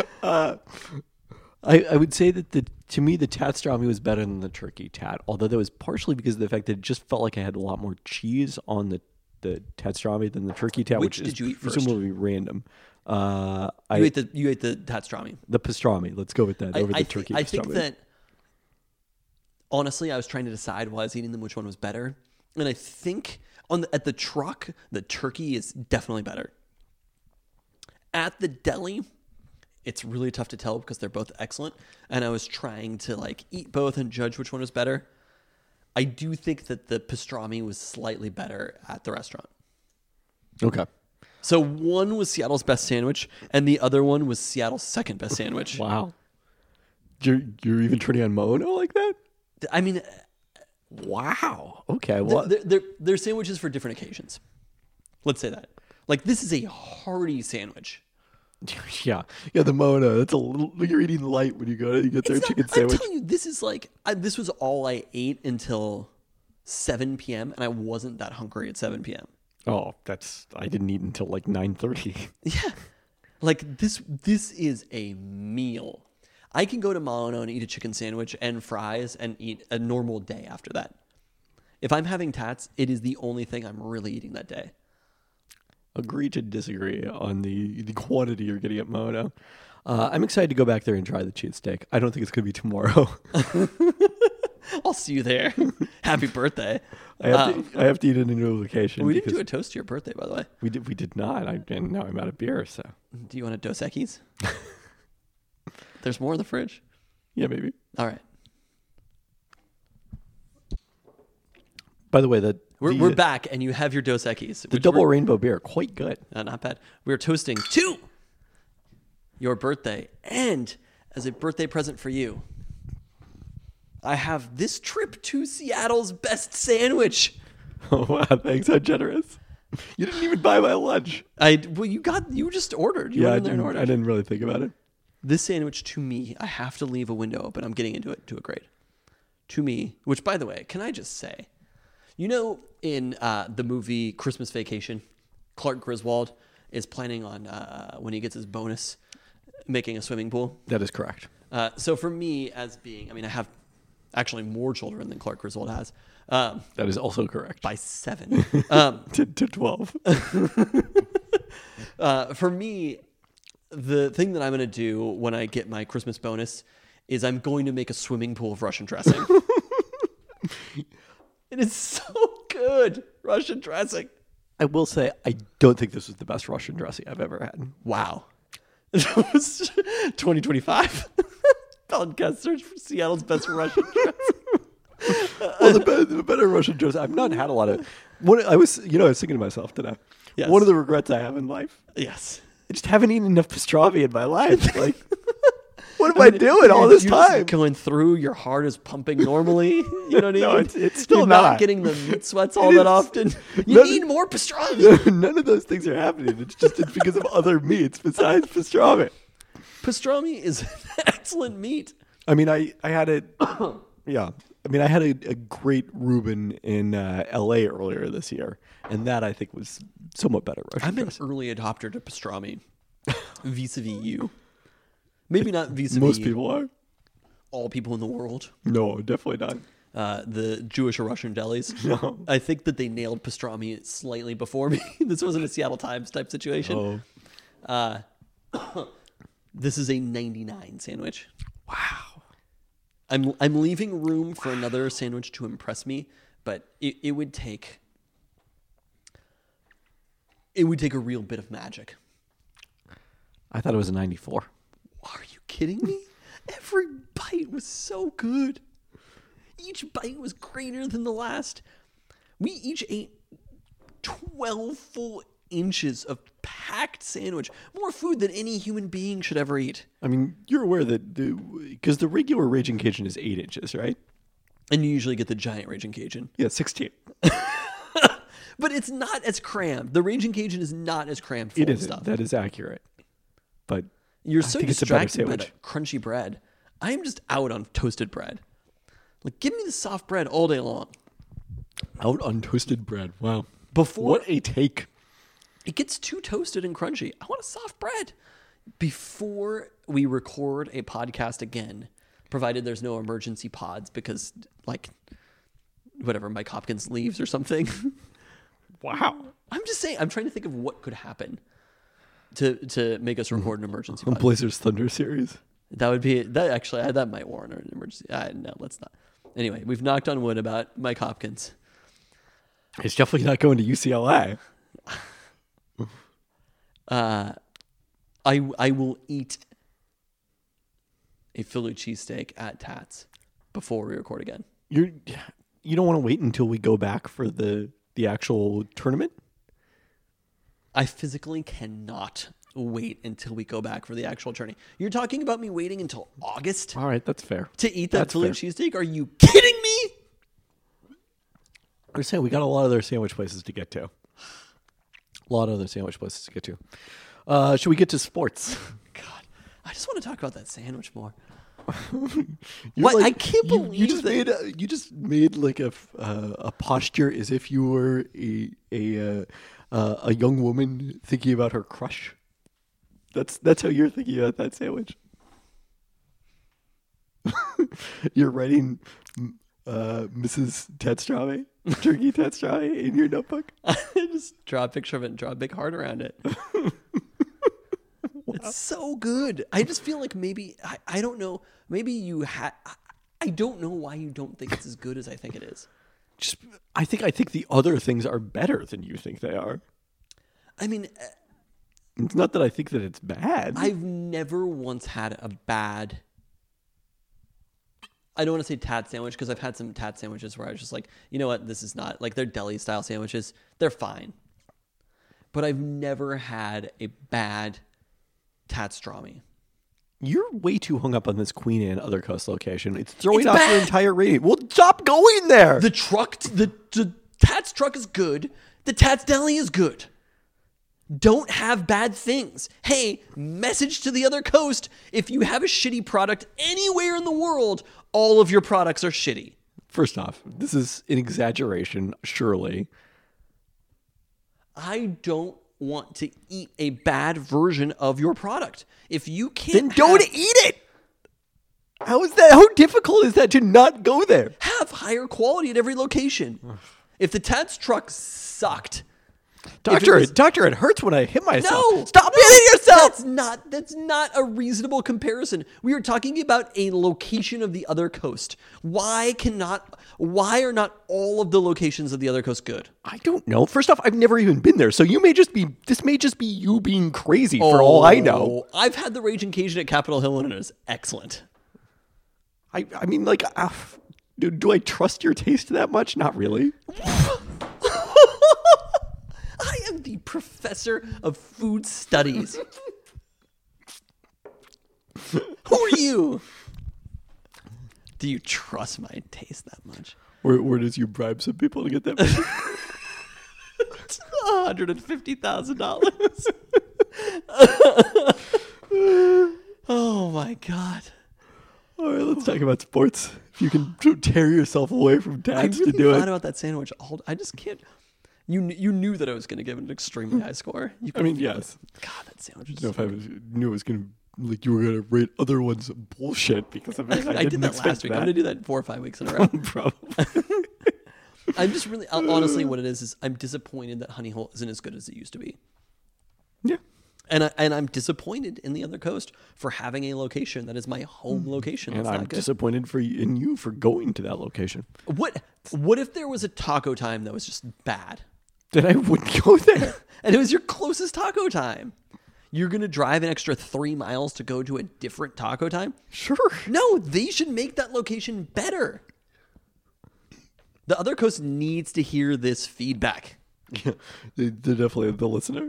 I would say that to me the Tatstrami was better than the turkey tat, although that was partially because of the fact that it just felt like I had a lot more cheese on the Tatstrami than the turkey tat, which did you eat first? Presumably random. You ate the Tatstrami. The pastrami. Let's go with that over the turkey pastrami. I think that honestly, I was trying to decide while I was eating them which one was better, and I think at the truck, the turkey is definitely better. At the deli, it's really tough to tell because they're both excellent. And I was trying to like eat both and judge which one was better. I do think that the pastrami was slightly better at the restaurant. Okay. So one was Seattle's best sandwich, and the other one was Seattle's second best sandwich. Wow. You're even turning on Mono like that? I mean, Wow. Okay. Well, they're sandwiches for different occasions. Let's say that. Like, this is a hearty sandwich. yeah. The Mono. That's a little. You're eating light when you get their chicken sandwich. I'm telling you, this is like this was all I ate until 7 p.m. and I wasn't that hungry at 7 p.m. Oh, I didn't eat until like 9:30. Yeah, like this is a meal. I can go to Mono and eat a chicken sandwich and fries and eat a normal day after that. If I'm having tats, it is the only thing I'm really eating that day. Agree to disagree on the quantity you're getting at Mono. I'm excited to go back there and try the cheesesteak. I don't think it's going to be tomorrow. I'll see you there. Happy birthday. I have to eat in a new location. We didn't do a toast to your birthday, by the way. We did not. And now I'm out of beer, so. Do you want a Dos Equis? There's more in the fridge. Yeah, maybe. All right. By the way, we're back, and you have your Dos Equis. The double rainbow beer, quite good. Not bad. We're toasting to your birthday, and as a birthday present for you, I have this trip to Seattle's best sandwich. Oh wow! Thanks, how generous. You didn't even buy my lunch. You just ordered. You went in there and ordered. I didn't really think about it. This sandwich, to me, I have to leave a window open. I'm getting into it to a grade. To me, which, by the way, can I just say, in the movie Christmas Vacation, Clark Griswold is planning on, when he gets his bonus, making a swimming pool. That is correct. So for me, I have actually more children than Clark Griswold has. That is also correct. By 7. To 12. For me, the thing that I'm going to do when I get my Christmas bonus is I'm going to make a swimming pool of Russian dressing. It is so good, Russian dressing. I will say, I don't think this was the best Russian dressing I've ever had. Wow. It was 2025. Podcast search for Seattle's best Russian dressing. Well, the better Russian dressing. I've not had a lot of. I was thinking to myself today. Yes. One of the regrets I have in life. Yes. I just haven't eaten enough pastrami in my life. Like, what am I doing all this time? Going through, your heart is pumping normally. You know what I mean? No, it's still You're not getting the meat sweats all that often. You need more pastrami. None of those things are happening. It's because of other meats besides pastrami. Pastrami is an excellent meat. I mean, I had it. Yeah. I mean, I had a great Reuben in L.A. earlier this year, and that I think was somewhat better. I'm an early adopter to pastrami, vis-a-vis you. Maybe not vis-a-vis Most people are. All people in the world. No, definitely not. The Jewish or Russian delis. No. I think that they nailed pastrami slightly before me. This wasn't a Seattle Times type situation. Oh. This is a 99 sandwich. Wow. I'm leaving room for another sandwich to impress me, but it would take a real bit of magic. I thought it was a 94. Are you kidding me? Every bite was so good. Each bite was greater than the last. We each ate 12 full inches of packed sandwich. More food than any human being should ever eat. I mean, you're aware that because the regular Raging Cajun is 8 inches, right? And you usually get the giant Raging Cajun. Yeah, 16. But it's not as crammed. The Raging Cajun is not as crammed full of stuff. That is accurate. But you're I so think it's a better distracted by sandwich. the crunchy bread. I am just out on toasted bread. Like, give me the soft bread all day long. Out on toasted bread. Wow. Before What a take. it gets too toasted and crunchy, I want a soft bread. Before we record a podcast again, provided there's no emergency pods because, like, whatever, Mike Hopkins leaves or something. Wow. I'm just saying, I'm trying to think of what could happen to make us record an emergency pod. Blazers Thunder series. That would be that. Actually, that might warrant an emergency. No, let's not. Anyway, we've knocked on wood about Mike Hopkins. He's definitely not going to UCLA. I will eat a Philly cheesesteak at Tats before we record again. You don't want to wait until we go back for the actual tournament? I physically cannot wait until we go back for the actual tourney. You're talking about me waiting until August All right, that's fair. to eat that That's Philly fair. cheesesteak? Are you kidding me? I was saying we got a lot of other sandwich places to get to. A lot of other sandwich places to get to. Should we get to sports? God, I just want to talk about that sandwich more. You're What? like- I can't believe you just that. you just made like a posture as if you were a young woman thinking about her crush. That's how you're thinking about that sandwich. You're writing Mrs. Tetstrave, Turkey Tetstrave in your notebook. Just draw a picture of it and draw a big heart around it. It's so good. I just feel like maybe I don't know. Maybe you had. I don't know why you don't think it's as good as I think it is. Just I think the other things are better than you think they are. I mean, It's not that I think that it's bad. I've never once had a bad. I don't want to say Tat sandwich because I've had some Tat sandwiches where I was just like, you know what, this is not like they're deli style sandwiches. They're fine, but I've never had a bad Tatstrami. You're way too hung up on this Queen Anne Other Coast location. It's throwing It's off your bad. entire rating. Well, stop going there. The truck, the Tats truck is good. The Tats deli is good. Don't have bad things. Hey, message to the other coast. If you have a shitty product anywhere in the world, all of your products are shitty. First off, this is an exaggeration, surely. I don't want to eat a bad version of your product. If you can't Then don't eat it. How is that? How difficult is that to not go there? have higher quality at every location. If the Tats truck sucked, Doctor, was- it hurts when I hit myself. no, Stop hitting yourself. That's not a reasonable comparison. We are talking about a location of the other coast. Why are not all of the locations of the other coast good? I don't know. First off, I've never even been there, so this may just be you being crazy for all I know. I've had the Raging Cajun at Capitol Hill and it is excellent. I mean, like, do I trust your taste that much? Not really. I am the professor of food studies. Who are you? Do you trust my taste that much? Where does you bribe some people to get that? $150,000. Oh my God. All right, let's talk about sports. If you can tear yourself away from I Tats really to do thought it. about that sandwich. I just can't. You knew that I was going to give it an extremely high score. You I mean, could feel yes. it. God, that sandwich is I don't know if I knew it was going to, like, you were going to rate other ones bullshit because of it. I did didn't that expect last week. I'm going to do that 4 or 5 weeks in a row. Probably. I'm just really, honestly, what it is I'm disappointed that Honey Hole isn't as good as it used to be. Yeah. And I'm disappointed in the other coast for having a location that is my home location. And That's I'm not good. disappointed in you for going to that location. What if there was a taco time that was just bad? Then I wouldn't go there. And it was your closest taco time. You're going to drive an extra 3 miles to go to a different taco time? Sure. No, they should make that location better. The other coast needs to hear this feedback. Yeah, they're definitely the listener.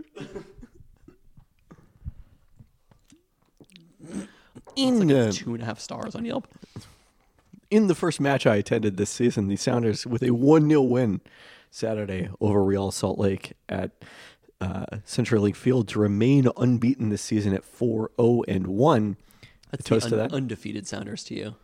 In 2.5 stars on Yelp. in the first match I attended this season, the Sounders with a 1-0 win Saturday over Real Salt Lake at Central League Field to remain unbeaten this season at 4-0-1. That's Toast to the that. undefeated Sounders to you.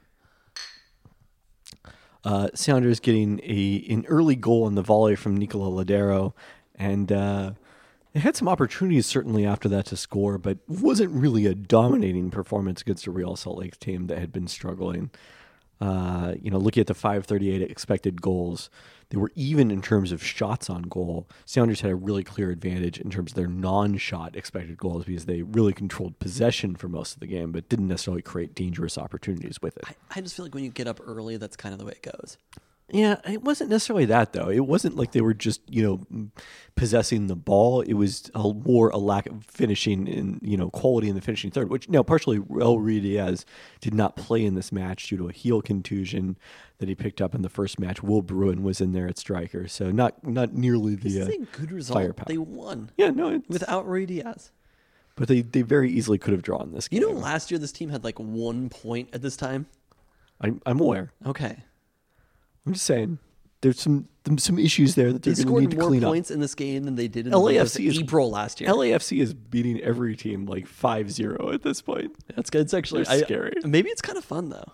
Sounders getting an early goal on the volley from Nicola Ladero, and they had some opportunities certainly after that to score, but wasn't really a dominating performance against a Real Salt Lake team that had been struggling. Looking at the 538 expected goals, they were even in terms of shots on goal. Sounders had a really clear advantage in terms of their non-shot expected goals because they really controlled possession for most of the game, but didn't necessarily create dangerous opportunities with it. I just feel like when you get up early, that's kind of the way it goes. Yeah, it wasn't necessarily that though. It wasn't like they were just possessing the ball. It was more a lack of finishing in quality in the finishing third. Which now partially El Ruidiaz did not play in this match due to a heel contusion that he picked up in the first match. Will Bruin was in there at striker, so not nearly the This is a good result. firepower. They won. Yeah, no, Without Ruy Diaz. but they very easily could have drawn this game. You know, last year this team had like 1 point at this time. I'm aware. Okay. I'm just saying there's some issues there that They they're going to scored need to more clean up. points in this game than they did in the month of LAFC is April last year. LAFC is beating every team like 5-0 at this point. That's good. It's actually They're scary. Maybe it's kind of fun though.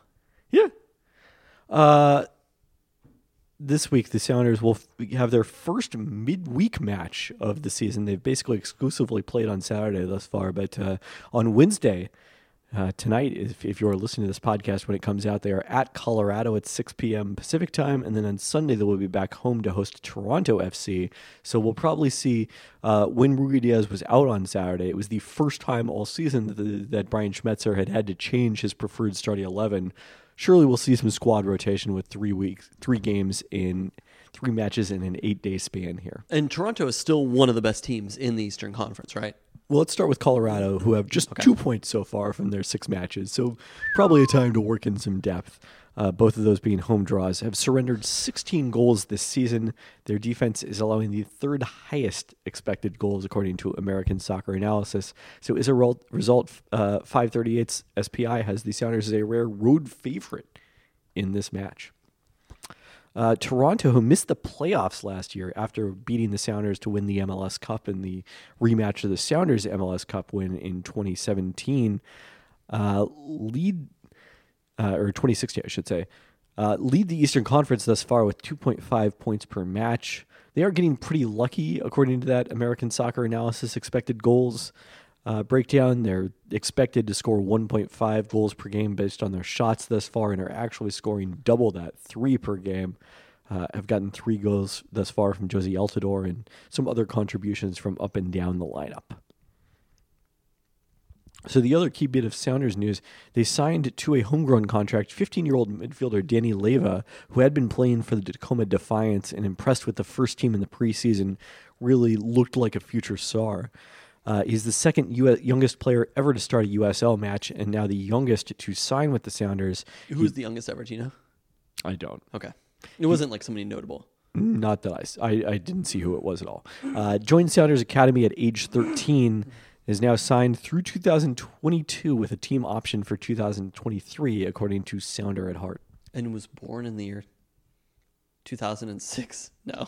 Yeah. This week, the Sounders will have their first midweek match of the season. They've basically exclusively played on Saturday thus far, but on Wednesday, tonight, if you're listening to this podcast when it comes out, they are at Colorado at 6 p.m. Pacific time, and then on Sunday they will be back home to host Toronto FC. So we'll probably see when Ruidiaz was out on Saturday, it was the first time all season that Brian Schmetzer had to change his preferred starting 11. Surely we'll see some squad rotation with 3 games in 3 matches in an 8-day span here. And Toronto is still one of the best teams in the Eastern Conference, right? Well, let's start with Colorado, who have just 2 points so far from their 6 matches. So probably a time to work in some depth. Both of those being home draws, have surrendered 16 goals this season. Their defense is allowing the 3rd highest expected goals according to American Soccer Analysis. So as a result, 538's SPI has the Sounders as a rare road favorite in this match. Toronto, who missed the playoffs last year after beating the Sounders to win the MLS Cup in the rematch of the Sounders MLS Cup win in 2017, or 2016, I should say, lead the Eastern Conference thus far with 2.5 points per match. They are getting pretty lucky, according to that American Soccer Analysis expected goals breakdown. They're expected to score 1.5 goals per game based on their shots thus far, and are actually scoring double that, 3 per game. Have gotten 3 goals thus far from Josie Altidore and some other contributions from up and down the lineup. So the other key bit of Sounders news, they signed to a homegrown contract 15-year-old midfielder Danny Leyva, who had been playing for the Tacoma Defiance and impressed with the first team in the preseason, really looked like a future star. He's the second youngest player ever to start a USL match, and now the youngest to sign with the Sounders. Who's the youngest ever, do you know? I don't. Okay. It wasn't like somebody notable. Not that I didn't see who it was at all. Joined Sounders Academy at age 13, is now signed through 2022 with a team option for 2023, according to Sounder at Heart. And was born in the year 2006? No.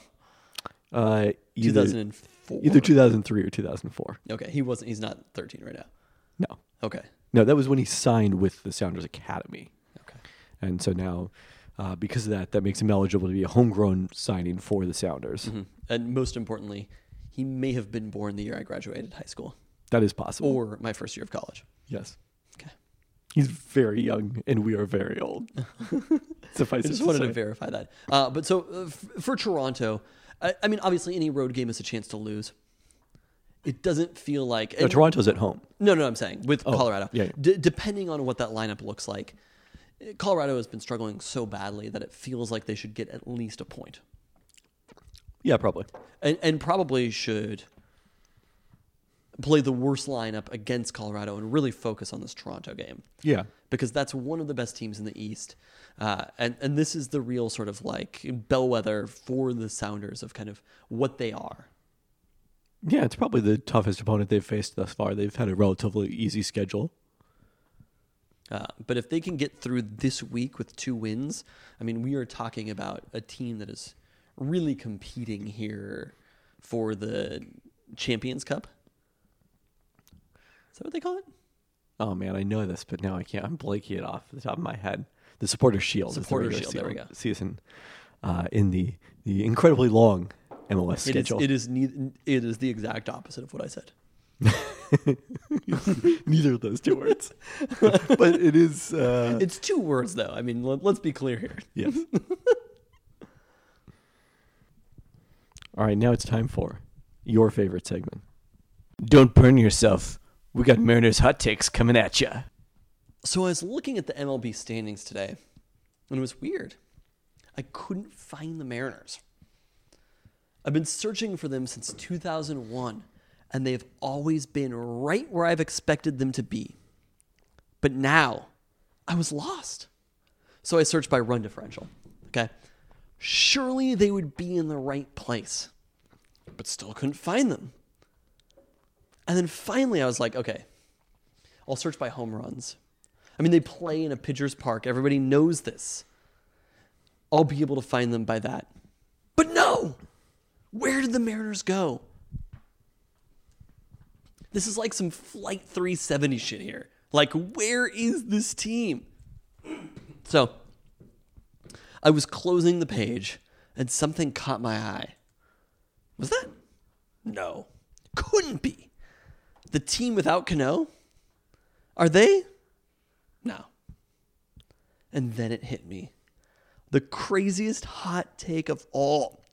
2004. Either 2003 or 2004. Okay, he's not 13 right now. No. Okay. No, that was when he signed with the Sounders Academy. Okay. And so now, because of that makes him eligible to be a homegrown signing for the Sounders. Mm-hmm. And most importantly, he may have been born the year I graduated high school. That is possible. Or my first year of college. Yes. Okay. He's very young, and we are very old. Suffice I it just to wanted say. to verify that. But so for Toronto, I mean, obviously any road game is a chance to lose. It doesn't feel like... No, Toronto's at home. No, I'm saying with Colorado. Yeah. Depending on what that lineup looks like, Colorado has been struggling so badly that it feels like they should get at least a point. Yeah, probably. And probably should play the worst lineup against Colorado and really focus on this Toronto game. Yeah. Because that's one of the best teams in the East. And this is the real sort of like bellwether for the Sounders of kind of what they are. Yeah, it's probably the toughest opponent they've faced thus far. They've had a relatively easy schedule. But if they can get through this week with 2 wins, I mean, we are talking about a team that is really competing here for the Champions Cup. Is that what they call it? Oh, man, I know this, but now I can't. I'm blanking it off the top of my head. The Supporter Shield. Supporter Shield, there we go. Season in the incredibly long MLS schedule. It is the exact opposite of what I said. Neither of those 2 words. But it is... It's 2 words, though. I mean, let's be clear here. Yes. All right, now it's time for your favorite segment. Don't burn yourself. We got Mariners hot takes coming at ya. So I was looking at the MLB standings today, and it was weird. I couldn't find the Mariners. I've been searching for them since 2001, and they've always been right where I've expected them to be. But now, I was lost. So I searched by run differential. Okay? Surely they would be in the right place, but still couldn't find them. And then finally I was like, okay, I'll search by home runs. I mean, they play in a pitcher's park. Everybody knows this. I'll be able to find them by that. But no! Where did the Mariners go? This is like some Flight 370 shit here. Like, where is this team? So, I was closing the page, and something caught my eye. Was that? No. Couldn't be. The team without Cano? Are they? No. And then it hit me. The craziest hot take of all.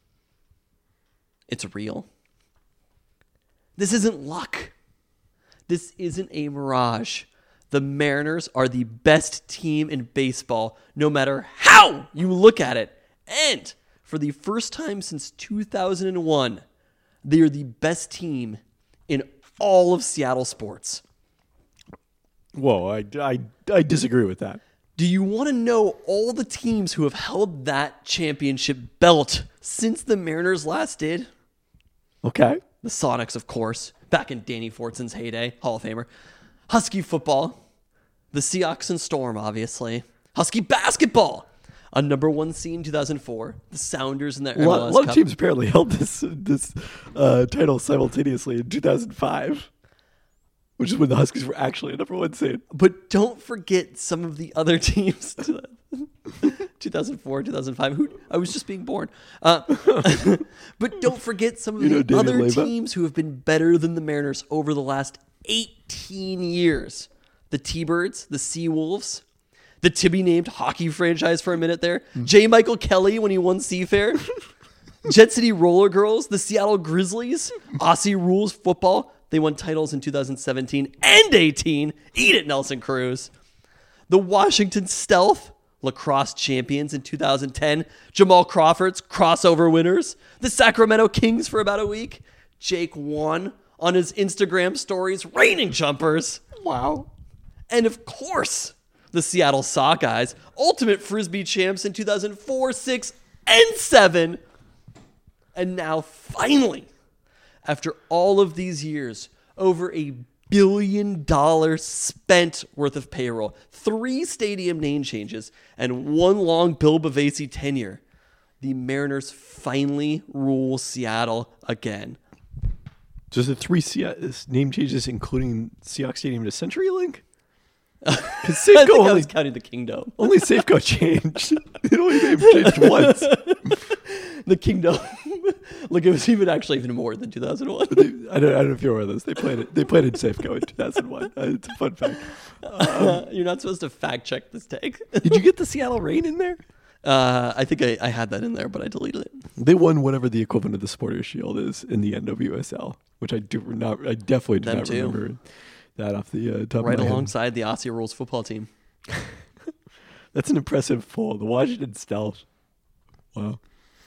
It's real. This isn't luck. This isn't a mirage. The Mariners are the best team in baseball, no matter how you look at it. And for the first time since 2001, they are the best team in all of Seattle sports. Whoa, I disagree with that. Do you want to know all the teams who have held that championship belt since the Mariners last did? Okay. The Sonics, of course, back in Danny Fortson's heyday, Hall of Famer. Husky football, the Seahawks and Storm, obviously. Husky basketball, a number 1 seed in 2004. The Sounders in the MLS A lot of Cup. teams apparently held this title simultaneously in 2005, which is when the Huskies were actually a number 1 seed. But don't forget some of the other teams. 2004, 2005. I was just being born. But don't forget some of the David other Leyva? teams who have been better than the Mariners over the last 18 years. The T-Birds, the Seawolves, the to-be-named hockey franchise for a minute there. J. Michael Kelly when he won Seafair. Jet City Roller Girls, the Seattle Grizzlies, Aussie Rules Football. They won titles in 2017 and 18. Eat it, Nelson Cruz. The Washington Stealth, lacrosse champions in 2010. Jamal Crawford's crossover winners. The Sacramento Kings for about a week. Jake won on his Instagram stories, raining jumpers. Wow. And of course, the Seattle Sockeyes, ultimate Frisbee champs in 2004, 6, and 7. And now, finally, after all of these years, over $1 billion spent worth of payroll, 3 stadium name changes, and 1 long Bill Bavasi tenure, the Mariners finally rule Seattle again. Just the 3 name changes, including Seahawks Stadium to CenturyLink? Because I think I Safeco was counting the Kingdom. only Safeco changed. It only changed once. The Kingdom. Look, it was even more than 2001. I don't know if you're aware of this. They played in Safeco in 2001. It's a fun fact. You're not supposed to fact check this take. Did you get the Seattle Rain in there? I think I had that in there, but I deleted it. They won whatever the equivalent of the Supporters Shield is in the NWSL, which I definitely do Them not too. remember that off the top Right of my head. alongside the Aussie Rules football team. That's an impressive pull. The Washington Stealth. Wow.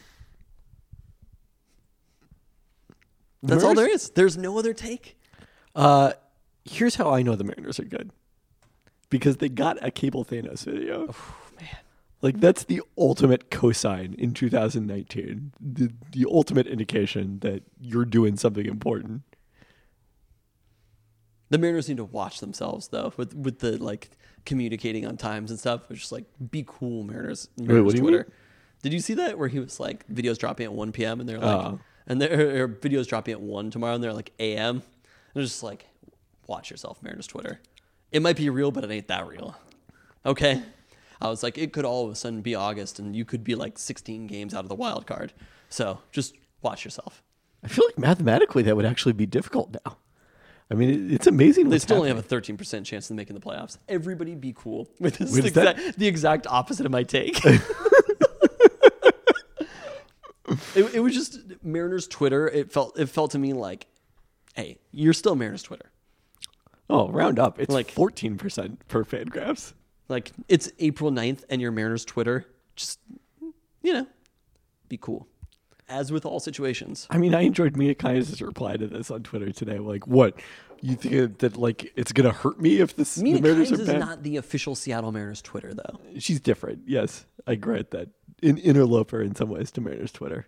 That's all there is. There's no other take. Here's how I know the Mariners are good. Because they got a Cable Thanos video. Oh, man. Like, that's the ultimate cosign in 2019. The ultimate indication that you're doing something important. The Mariners need to watch themselves, though, with the, like, communicating on times and stuff. It's just like, be cool, Mariners what do you Twitter. mean? Did you see that? Where he was like, videos dropping at 1 p.m. and they're like, and there are videos dropping at 1 tomorrow and they're like a.m. And they're just like, watch yourself, Mariners Twitter. It might be real, but it ain't that real. Okay? I was like, it could all of a sudden be August and you could be like 16 games out of the wild card. So just watch yourself. I feel like mathematically that would actually be difficult now. I mean, it's amazing. They what's still only have happening. a 13% chance of making the playoffs. Everybody be cool with this. Wait, is that- The exact opposite of my take. It was just Mariners Twitter. It felt to me like, hey, you're still Mariners Twitter. Oh, round up. It's Like- 14% per Fangraphs. Like, it's April 9th and your Mariners Twitter. Just be cool. As with all situations. I mean, I enjoyed Mina Kimes' reply to this on Twitter today. Like, what? You think that, like, it's going to hurt me if the Mina Mariners Kimes are is bad? not the official Seattle Mariners Twitter, though. She's different. Yes, I grant that. An interloper in some ways to Mariners Twitter.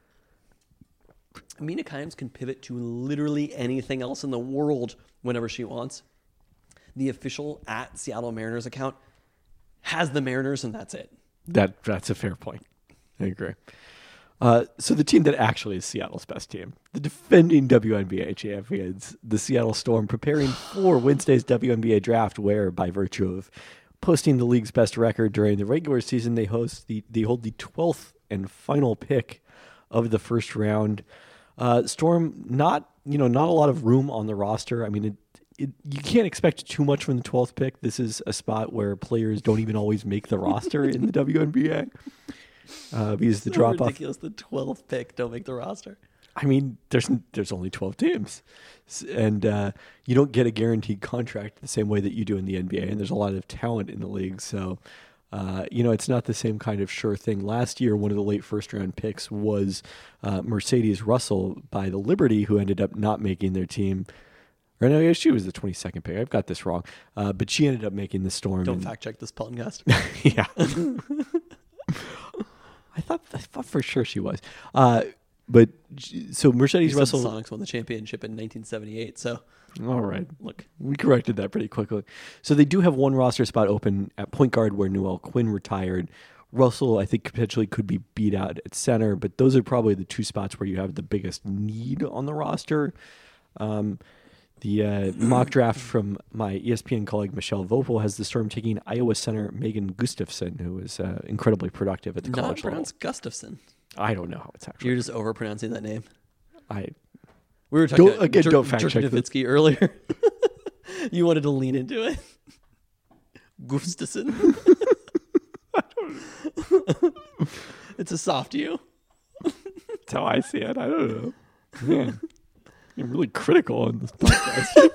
Mina Kimes can pivot to literally anything else in the world whenever she wants. The official @Seattle Mariners account has the Mariners, and that's it. That's a fair point. I agree. So the team that actually is Seattle's best team, the defending WNBA champions, the Seattle Storm, preparing for Wednesday's WNBA draft, where by virtue of posting the league's best record during the regular season, they hold the 12th and final pick of the first round. Storm, not a lot of room on the roster. I mean, you can't expect too much from the 12th pick. This is a spot where players don't even always make the roster in the WNBA. Because the drop off, ridiculous. The 12th pick don't make the roster. I mean, there's only 12 teams, and you don't get a guaranteed contract the same way that you do in the NBA. And there's a lot of talent in the league, so it's not the same kind of sure thing. Last year, one of the late first round picks was Mercedes Russell by the Liberty, who ended up not making their team. Or no, she was the 22nd pick. I've got this wrong, but she ended up making the Storm. Don't fact check this podcast. Yeah. I thought for sure she was. But so Mercedes Russell. The Sonics won the championship in 1978. So, all right, look, we corrected that pretty quickly. So they do have one roster spot open at point guard where Noelle Quinn retired. Russell, I think, potentially could be beat out at center, but those are probably the two spots where you have the biggest need on the roster. The mock draft from my ESPN colleague Michelle Vopel has the Storm taking Iowa center Megan Gustafson, who was incredibly productive at the not college level. pronounced Gustafson. I don't know how it's actually. You're just overpronouncing that name. We were Don't- talking again, don't fact Dirk check this. Nowitzki earlier. You wanted to lean into it. Gustafson. It's a soft U. That's how I see it. I don't know. Man, you're really critical on this podcast.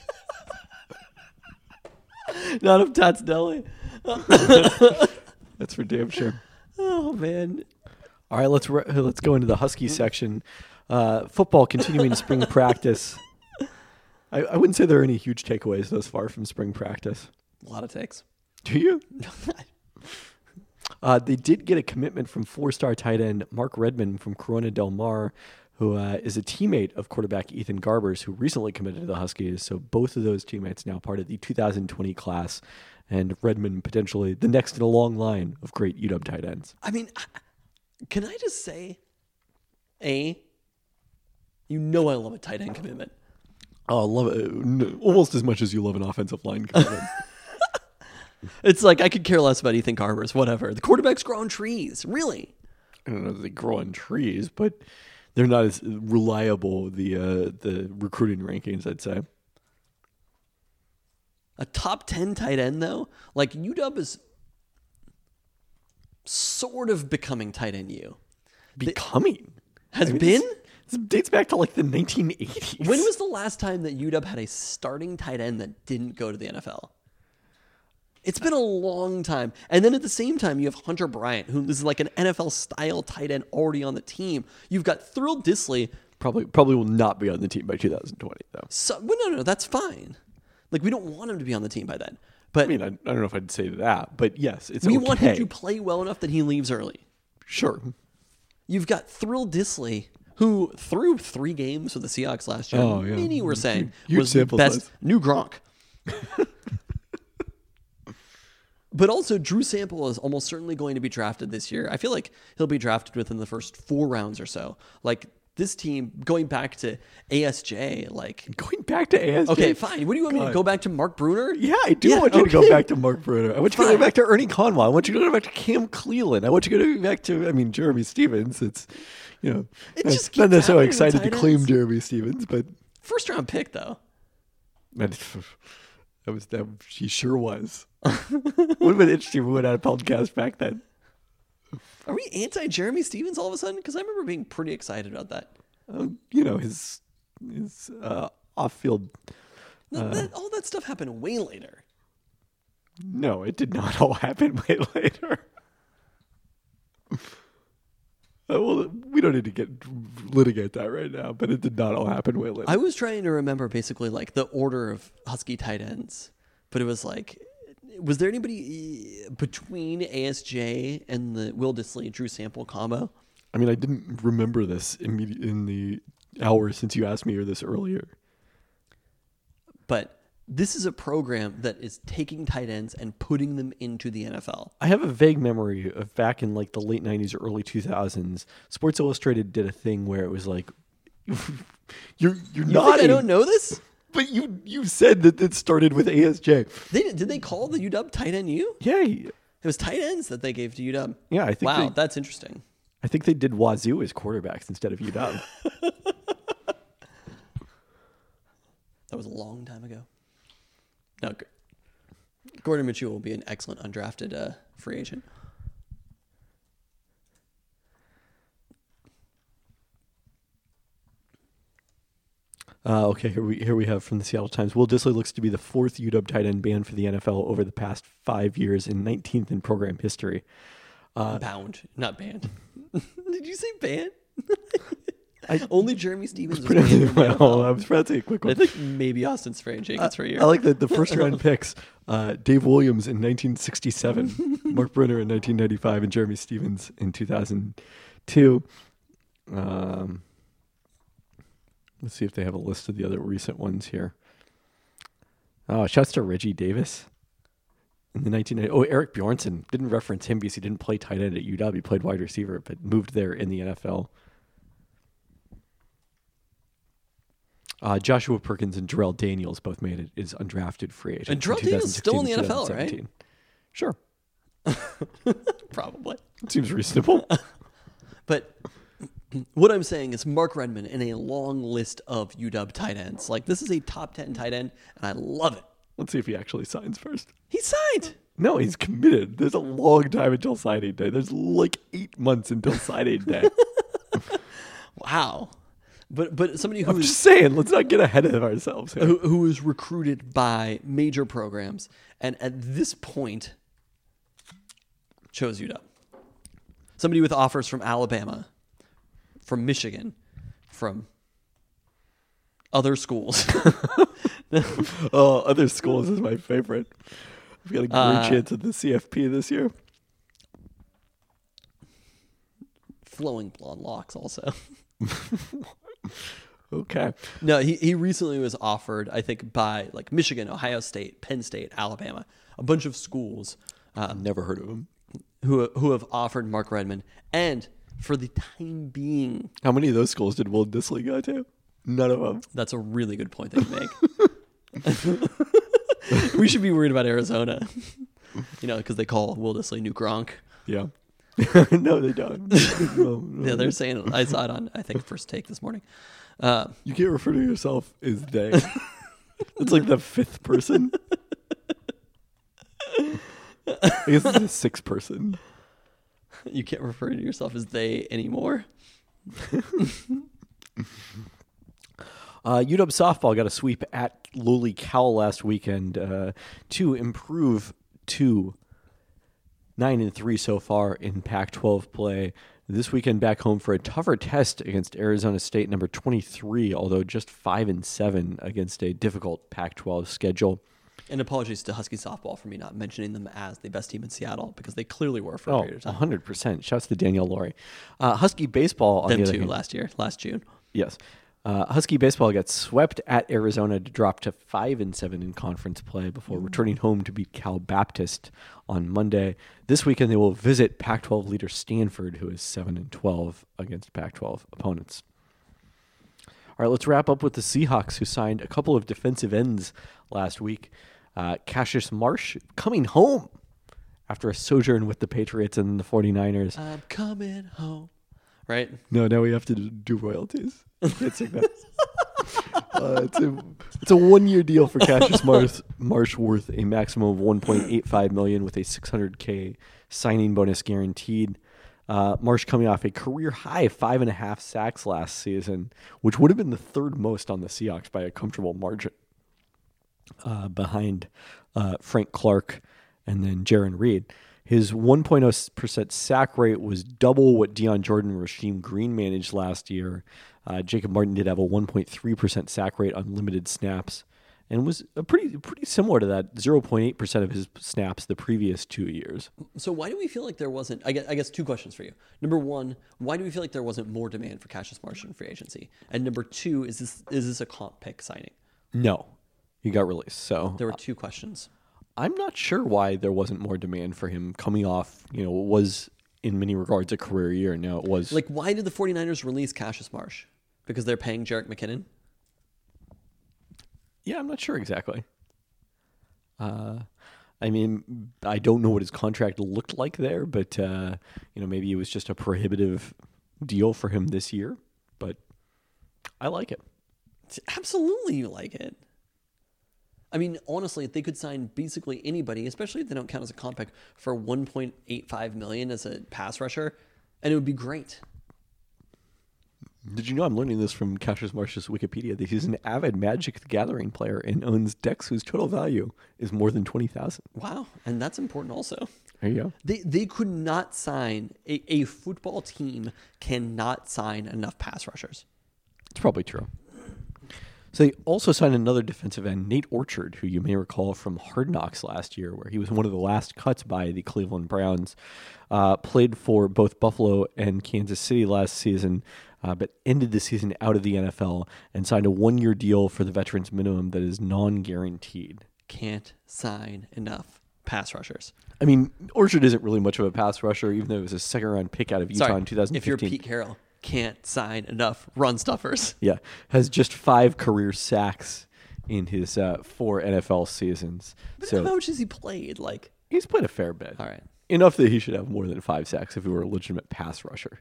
Not of Tots Deli. That's for damn sure. Oh man. All right, let's go into the Husky section. Football continuing spring practice. I wouldn't say there are any huge takeaways thus far from spring practice. A lot of takes. Do you? They did get a commitment from four-star tight end Mark Redmond from Corona Del Mar, who is a teammate of quarterback Ethan Garbers, who recently committed to the Huskies. So both of those teammates now part of the 2020 class, and Redmond potentially the next in a long line of great UW tight ends. I mean, can I just say, I love a tight end commitment. Oh, I love it almost as much as you love an offensive line commitment. It's like I could care less about Ethan Garbers, whatever. The quarterbacks grow on trees, really. I don't know if they grow on trees, but they're not as reliable, the recruiting rankings, I'd say. A top 10 tight end, though? Like, UW is sort of becoming tight end U. Becoming? Has been? This dates back to like the 1980s. When was the last time that UW had a starting tight end that didn't go to the NFL? It's been a long time. And then at the same time, you have Hunter Bryant, who is like an NFL-style tight end already on the team. You've got Thrill Disley. Probably will not be on the team by 2020, though. So, well, no, that's fine. Like, we don't want him to be on the team by then. But I mean, I don't know if I'd say that, but yes, it's we okay. want him to play well enough that he leaves early. Sure. You've got Thrill Disley, who threw 3 games for the Seahawks last year. Oh, yeah. Many were saying Huge was the sample best size. new Gronk. But also, Drew Sample is almost certainly going to be drafted this year. I feel like he'll be drafted within the first 4 rounds or so. Like, this team, going back to ASJ, like... Going back to ASJ. Okay, fine. What do you want me to go back to Mark Bruner? Yeah, I do want you to go back to Mark Bruner. I want you to go back to Ernie Conwell. I want you to go back to Cam Cleland. I want you to go back to, Jeremy Stevens. It's, It just not keeps necessarily happening with excited to tight claim ends. Jeremy Stevens, but First round pick, though. She sure was. Would have been interesting if we would have had a podcast back then. Are we anti-Jeremy Stevens all of a sudden? Because I remember being pretty excited about that. His off-field. All that stuff happened way later. No, it did not all happen way later. Well, we don't need to litigate that right now, but it did not all happen way later. I was trying to remember basically like the order of Husky tight ends, but it was like, was there anybody between ASJ and the Will Dissly Drew Sample combo? I mean, I didn't remember this in the hour since you asked me this earlier. But this is a program that is taking tight ends and putting them into the NFL. I have a vague memory of back in like the late 90s or early 2000s, Sports Illustrated did a thing where it was like, you're You nodding, think I don't know this? but you said that it started with ASJ. Did they call the UW tight end U? Yeah, It was tight ends that they gave to UW. yeah. I think Wow, that's interesting. I think they did Wazoo as quarterbacks instead of UW. That was a long time ago. No, Gordon Mitchell will be an excellent undrafted free agent. Okay, here we have from the Seattle Times. Will Dissly looks to be the fourth UW tight end banned for the NFL over the past 5 years and 19th in program history. Bound, not banned. Did you say banned? Only Jeremy Stevens was banned. I was pronouncing it quickly. I think maybe Austin Swearinger for a year. I like the first round picks. Dave Williams in 1967, Mark Brunner in 1995, and Jeremy Stevens in 2002. Let's see if they have a list of the other recent ones here. Oh, shouts to Reggie Davis in the 1990s. Oh, Eric Bjornson. Didn't reference him because he didn't play tight end at UW. He played wide receiver, but moved there in the NFL. Joshua Perkins and Jarrell Daniels both made it as undrafted free agents. And Jarrell Daniels is still in the NFL, right? 2017. Sure. Probably. Seems reasonable. But what I'm saying is Mark Redmond in a long list of UW tight ends. Like, this is a top 10 tight end, and I love it. Let's see if he actually signs first. He signed. No, he's committed. There's a long time until signing day. There's like 8 months until signing day. Wow. But somebody who I'm just saying, let's not get ahead of ourselves here. who is recruited by major programs and at this point chose UW. Somebody with offers from Alabama, from Michigan, from other schools. Oh, other schools is my favorite. We've got a great chance at the CFP this year. Flowing blonde locks also. Okay. No, he recently was offered, I think, by like Michigan, Ohio State, Penn State, Alabama, a bunch of schools Never heard of him. who have offered Mark Redmond. And for the time being, How many of those schools did Will Dissly go to? None of them. that's a really good point that you make. We should be worried about Arizona, because they call Will Dissly New Gronk. Yeah. No, they don't. No. Yeah, they're saying, I saw it on, I think, First Take this morning. You can't refer to yourself as they. It's like the fifth person. I guess it's the sixth person. You can't refer to yourself as they anymore. UW softball got a sweep at lowly Cal last weekend to improve to 9-3 so far in Pac-12 play. This weekend back home for a tougher test against Arizona State, number 23, although just 5-7 against a difficult Pac-12 schedule. And apologies to Husky softball for me not mentioning them as the best team in Seattle, because they clearly were for a period of time. 100%. Shouts to Danielle Laurie. Husky baseball, on Them the other too, hand, last June. yes. Husky baseball got swept at Arizona to drop to 5-7 in conference play before returning home to beat Cal Baptist on Monday. This weekend they will visit Pac-12 leader Stanford, who is 7-12 against Pac-12 opponents. All right, let's wrap up with the Seahawks, who signed a couple of defensive ends last week. Cassius Marsh coming home after a sojourn with the Patriots and the 49ers. I'm coming home. Right? No, now we have to do royalties. Can't sing that. It's a 1-year deal for Cassius Marsh, worth a maximum of $1.85 million with a $600K signing bonus guaranteed. Marsh coming off a career high 5.5 sacks last season, which would have been the third most on the Seahawks by a comfortable margin, behind Frank Clark and then Jaron Reed. His 1.0% sack rate was double what Deion Jordan and Rasheem Green managed last year. Jacob Martin did have a 1.3% sack rate on limited snaps, and was a pretty similar to that 0.8% of his snaps the previous 2 years. So why do we feel like there wasn't? I guess two questions for you. Number one, why do we feel like there wasn't more demand for Cassius Marsh in free agency? And number two, is this a comp pick signing? No, he got released. So There were two questions. I'm not sure why there wasn't more demand for him coming off. What was in many regards a career year. Now it was Like, why did the 49ers release Cassius Marsh? Because they're paying Jerick McKinnon? Yeah, I'm not sure exactly. I mean, I don't know what his contract looked like there, but maybe it was just a prohibitive deal for him this year. But I like it. Absolutely, you like it. I mean, honestly, if they could sign basically anybody, especially if they don't count as a comp pick, for $1.85 million as a pass rusher, and it would be great. Did you know I'm learning this from Cassius Marsh's Wikipedia that he's an avid Magic the Gathering player and owns decks whose total value is more than $20,000. Wow, and that's important also. There you go. They could not sign, a football team cannot sign enough pass rushers. It's probably true. So they also signed another defensive end, Nate Orchard, who you may recall from Hard Knocks last year, where he was one of the last cuts by the Cleveland Browns. Played for both Buffalo and Kansas City last season, but ended the season out of the NFL and signed a 1-year deal for the veterans minimum that is non-guaranteed. Can't sign enough pass rushers. I mean, Orchard isn't really much of a pass rusher, even though it was a second-round pick out of Utah in 2015. If you're Pete Carroll, can't sign enough run stuffers. Yeah, has just 5 career sacks in his 4 NFL seasons. But So how much has he played? Like, he's played a fair bit. all right. Enough that he should have more than 5 sacks if he were a legitimate pass rusher.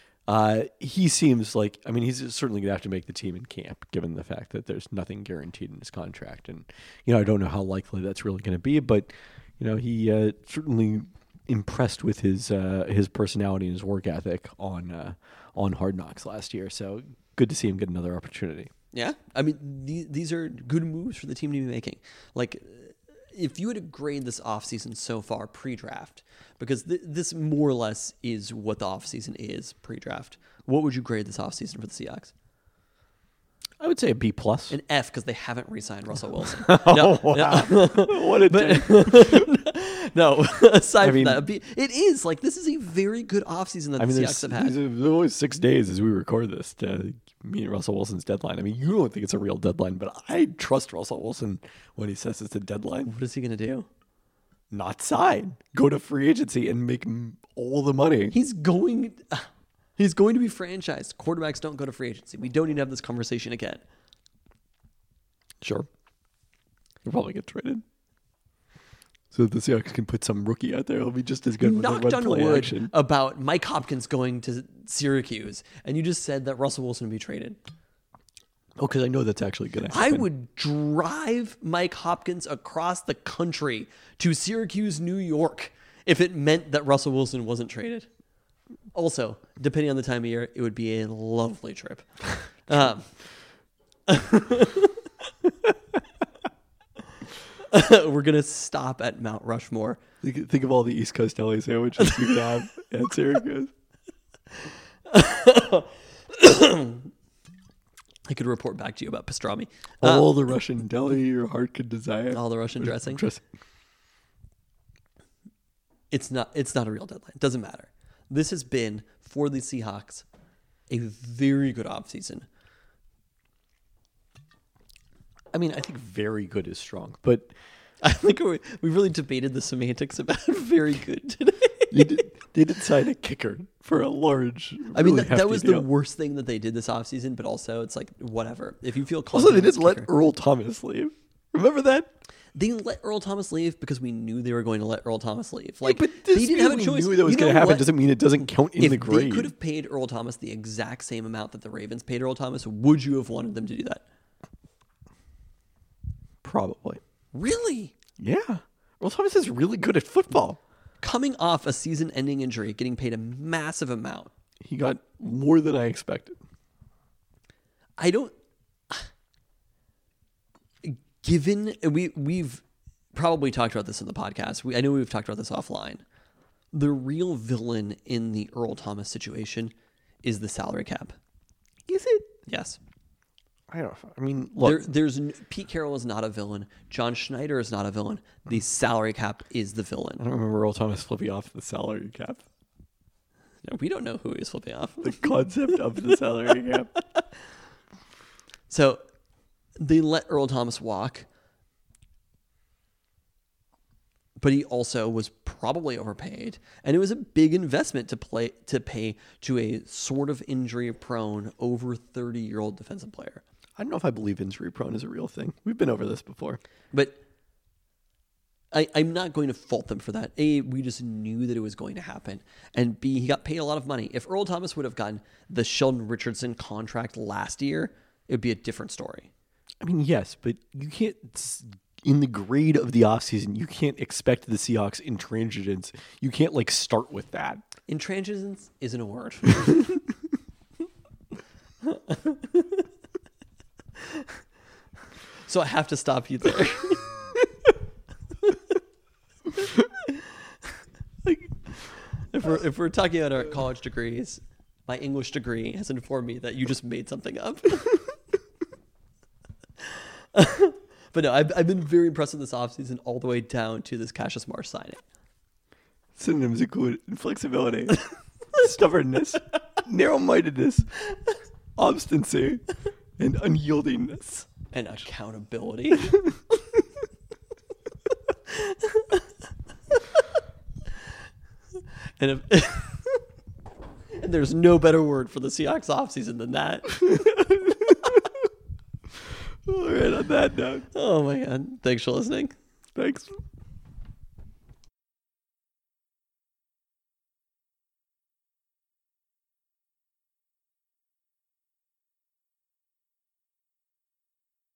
He seems like, I mean, he's certainly going to have to make the team in camp, given the fact that there's nothing guaranteed in his contract. And, I don't know how likely that's really going to be, but, he certainly impressed with his personality and his work ethic on Hard Knocks last year. So good to see him get another opportunity. Yeah, I mean, these are good moves for the team to be making. Like, if you had to grade this offseason so far pre-draft, because this more or less is what the offseason is pre-draft, what would you grade this offseason for the Seahawks? I would say a B+. An F, because they haven't re-signed Russell Wilson. Oh, wow. What a No, aside I mean- from that, it is like this is a very good offseason that the Seahawks have had. there's only 6 days as we record this to meet Russell Wilson's deadline. I mean, you don't think it's a real deadline, but I trust Russell Wilson when he says it's a deadline. What is he going to do? Not sign. Go to free agency and make all the money. He's going to be franchised. Quarterbacks don't go to free agency. We don't need to have this conversation again. Sure. He'll probably get traded. So the Seahawks can put some rookie out there. It'll be just as good with Knocked the on run play wood action. about Mike Hopkins going to Syracuse, and you just said that Russell Wilson would be traded. Oh, because I know that's actually going to I happen. would drive Mike Hopkins across the country to Syracuse, New York, if it meant that Russell Wilson wasn't traded. Also, depending on the time of year, it would be a lovely trip. We're going to stop at Mount Rushmore. Think of all the East Coast deli sandwiches you could have at Syracuse. I could report back to you about pastrami. All the Russian deli your heart could desire. All the Russian dressing. It's not a real deadline. It doesn't matter. This has been, for the Seahawks, a very good offseason. I mean, I think very good is strong, but I think we really debated the semantics about very good today. they did sign a kicker for a large. I mean, really that was hefty the deal. worst thing that they did this offseason, but also it's like, whatever. If you feel Also, they confident didn't as let kicker- Earl Thomas leave. Remember that? They let Earl Thomas leave because we knew they were going to let Earl Thomas leave. Like, but they this didn't have a we choice. knew that was You going to know happen what? doesn't mean it doesn't count in If the they grade. could have paid Earl Thomas the exact same amount that the Ravens paid Earl Thomas, would you have wanted them to do that? Probably. Really? Yeah. Earl Thomas is really good at football. Coming off a season-ending injury, getting paid a massive amount. He got more than I expected. I don't. Given we've probably talked about this in the podcast. I know we've talked about this offline. The real villain in the Earl Thomas situation is the salary cap. Is it? Yes. I don't know. I mean, look, Pete Carroll is not a villain. John Schneider is not a villain. The salary cap is the I villain. don't remember Earl Thomas flipping off the salary cap. No, we don't know who he's flipping off. The concept of the salary cap. So they let Earl Thomas walk, but he also was probably overpaid, and it was a big investment to pay to a sort of injury-prone, over 30-year-old defensive player. I don't know if I believe injury-prone is a real thing. We've been over this before. But I'm not going to fault them for that. A, we just knew that it was going to happen, and B, he got paid a lot of money. If Earl Thomas would have gotten the Sheldon Richardson contract last year, it would be a different story. I mean, yes, but you can't, in the grade of the offseason, you can't expect the Seahawks intransigence. You can't, like, start with that. Intransigence isn't a word. So I have to stop you there. If we're talking about our college degrees, my English degree has informed me that you just made something up. But no, I've been very impressed with this offseason all the way down to this Cassius Marsh signing. Synonyms include inflexibility, stubbornness, narrow-mindedness, obstinacy, and unyieldingness. And accountability. And there's no better word for the Seahawks offseason than that. All right, on that note. Oh my God. Thanks for listening. Thanks.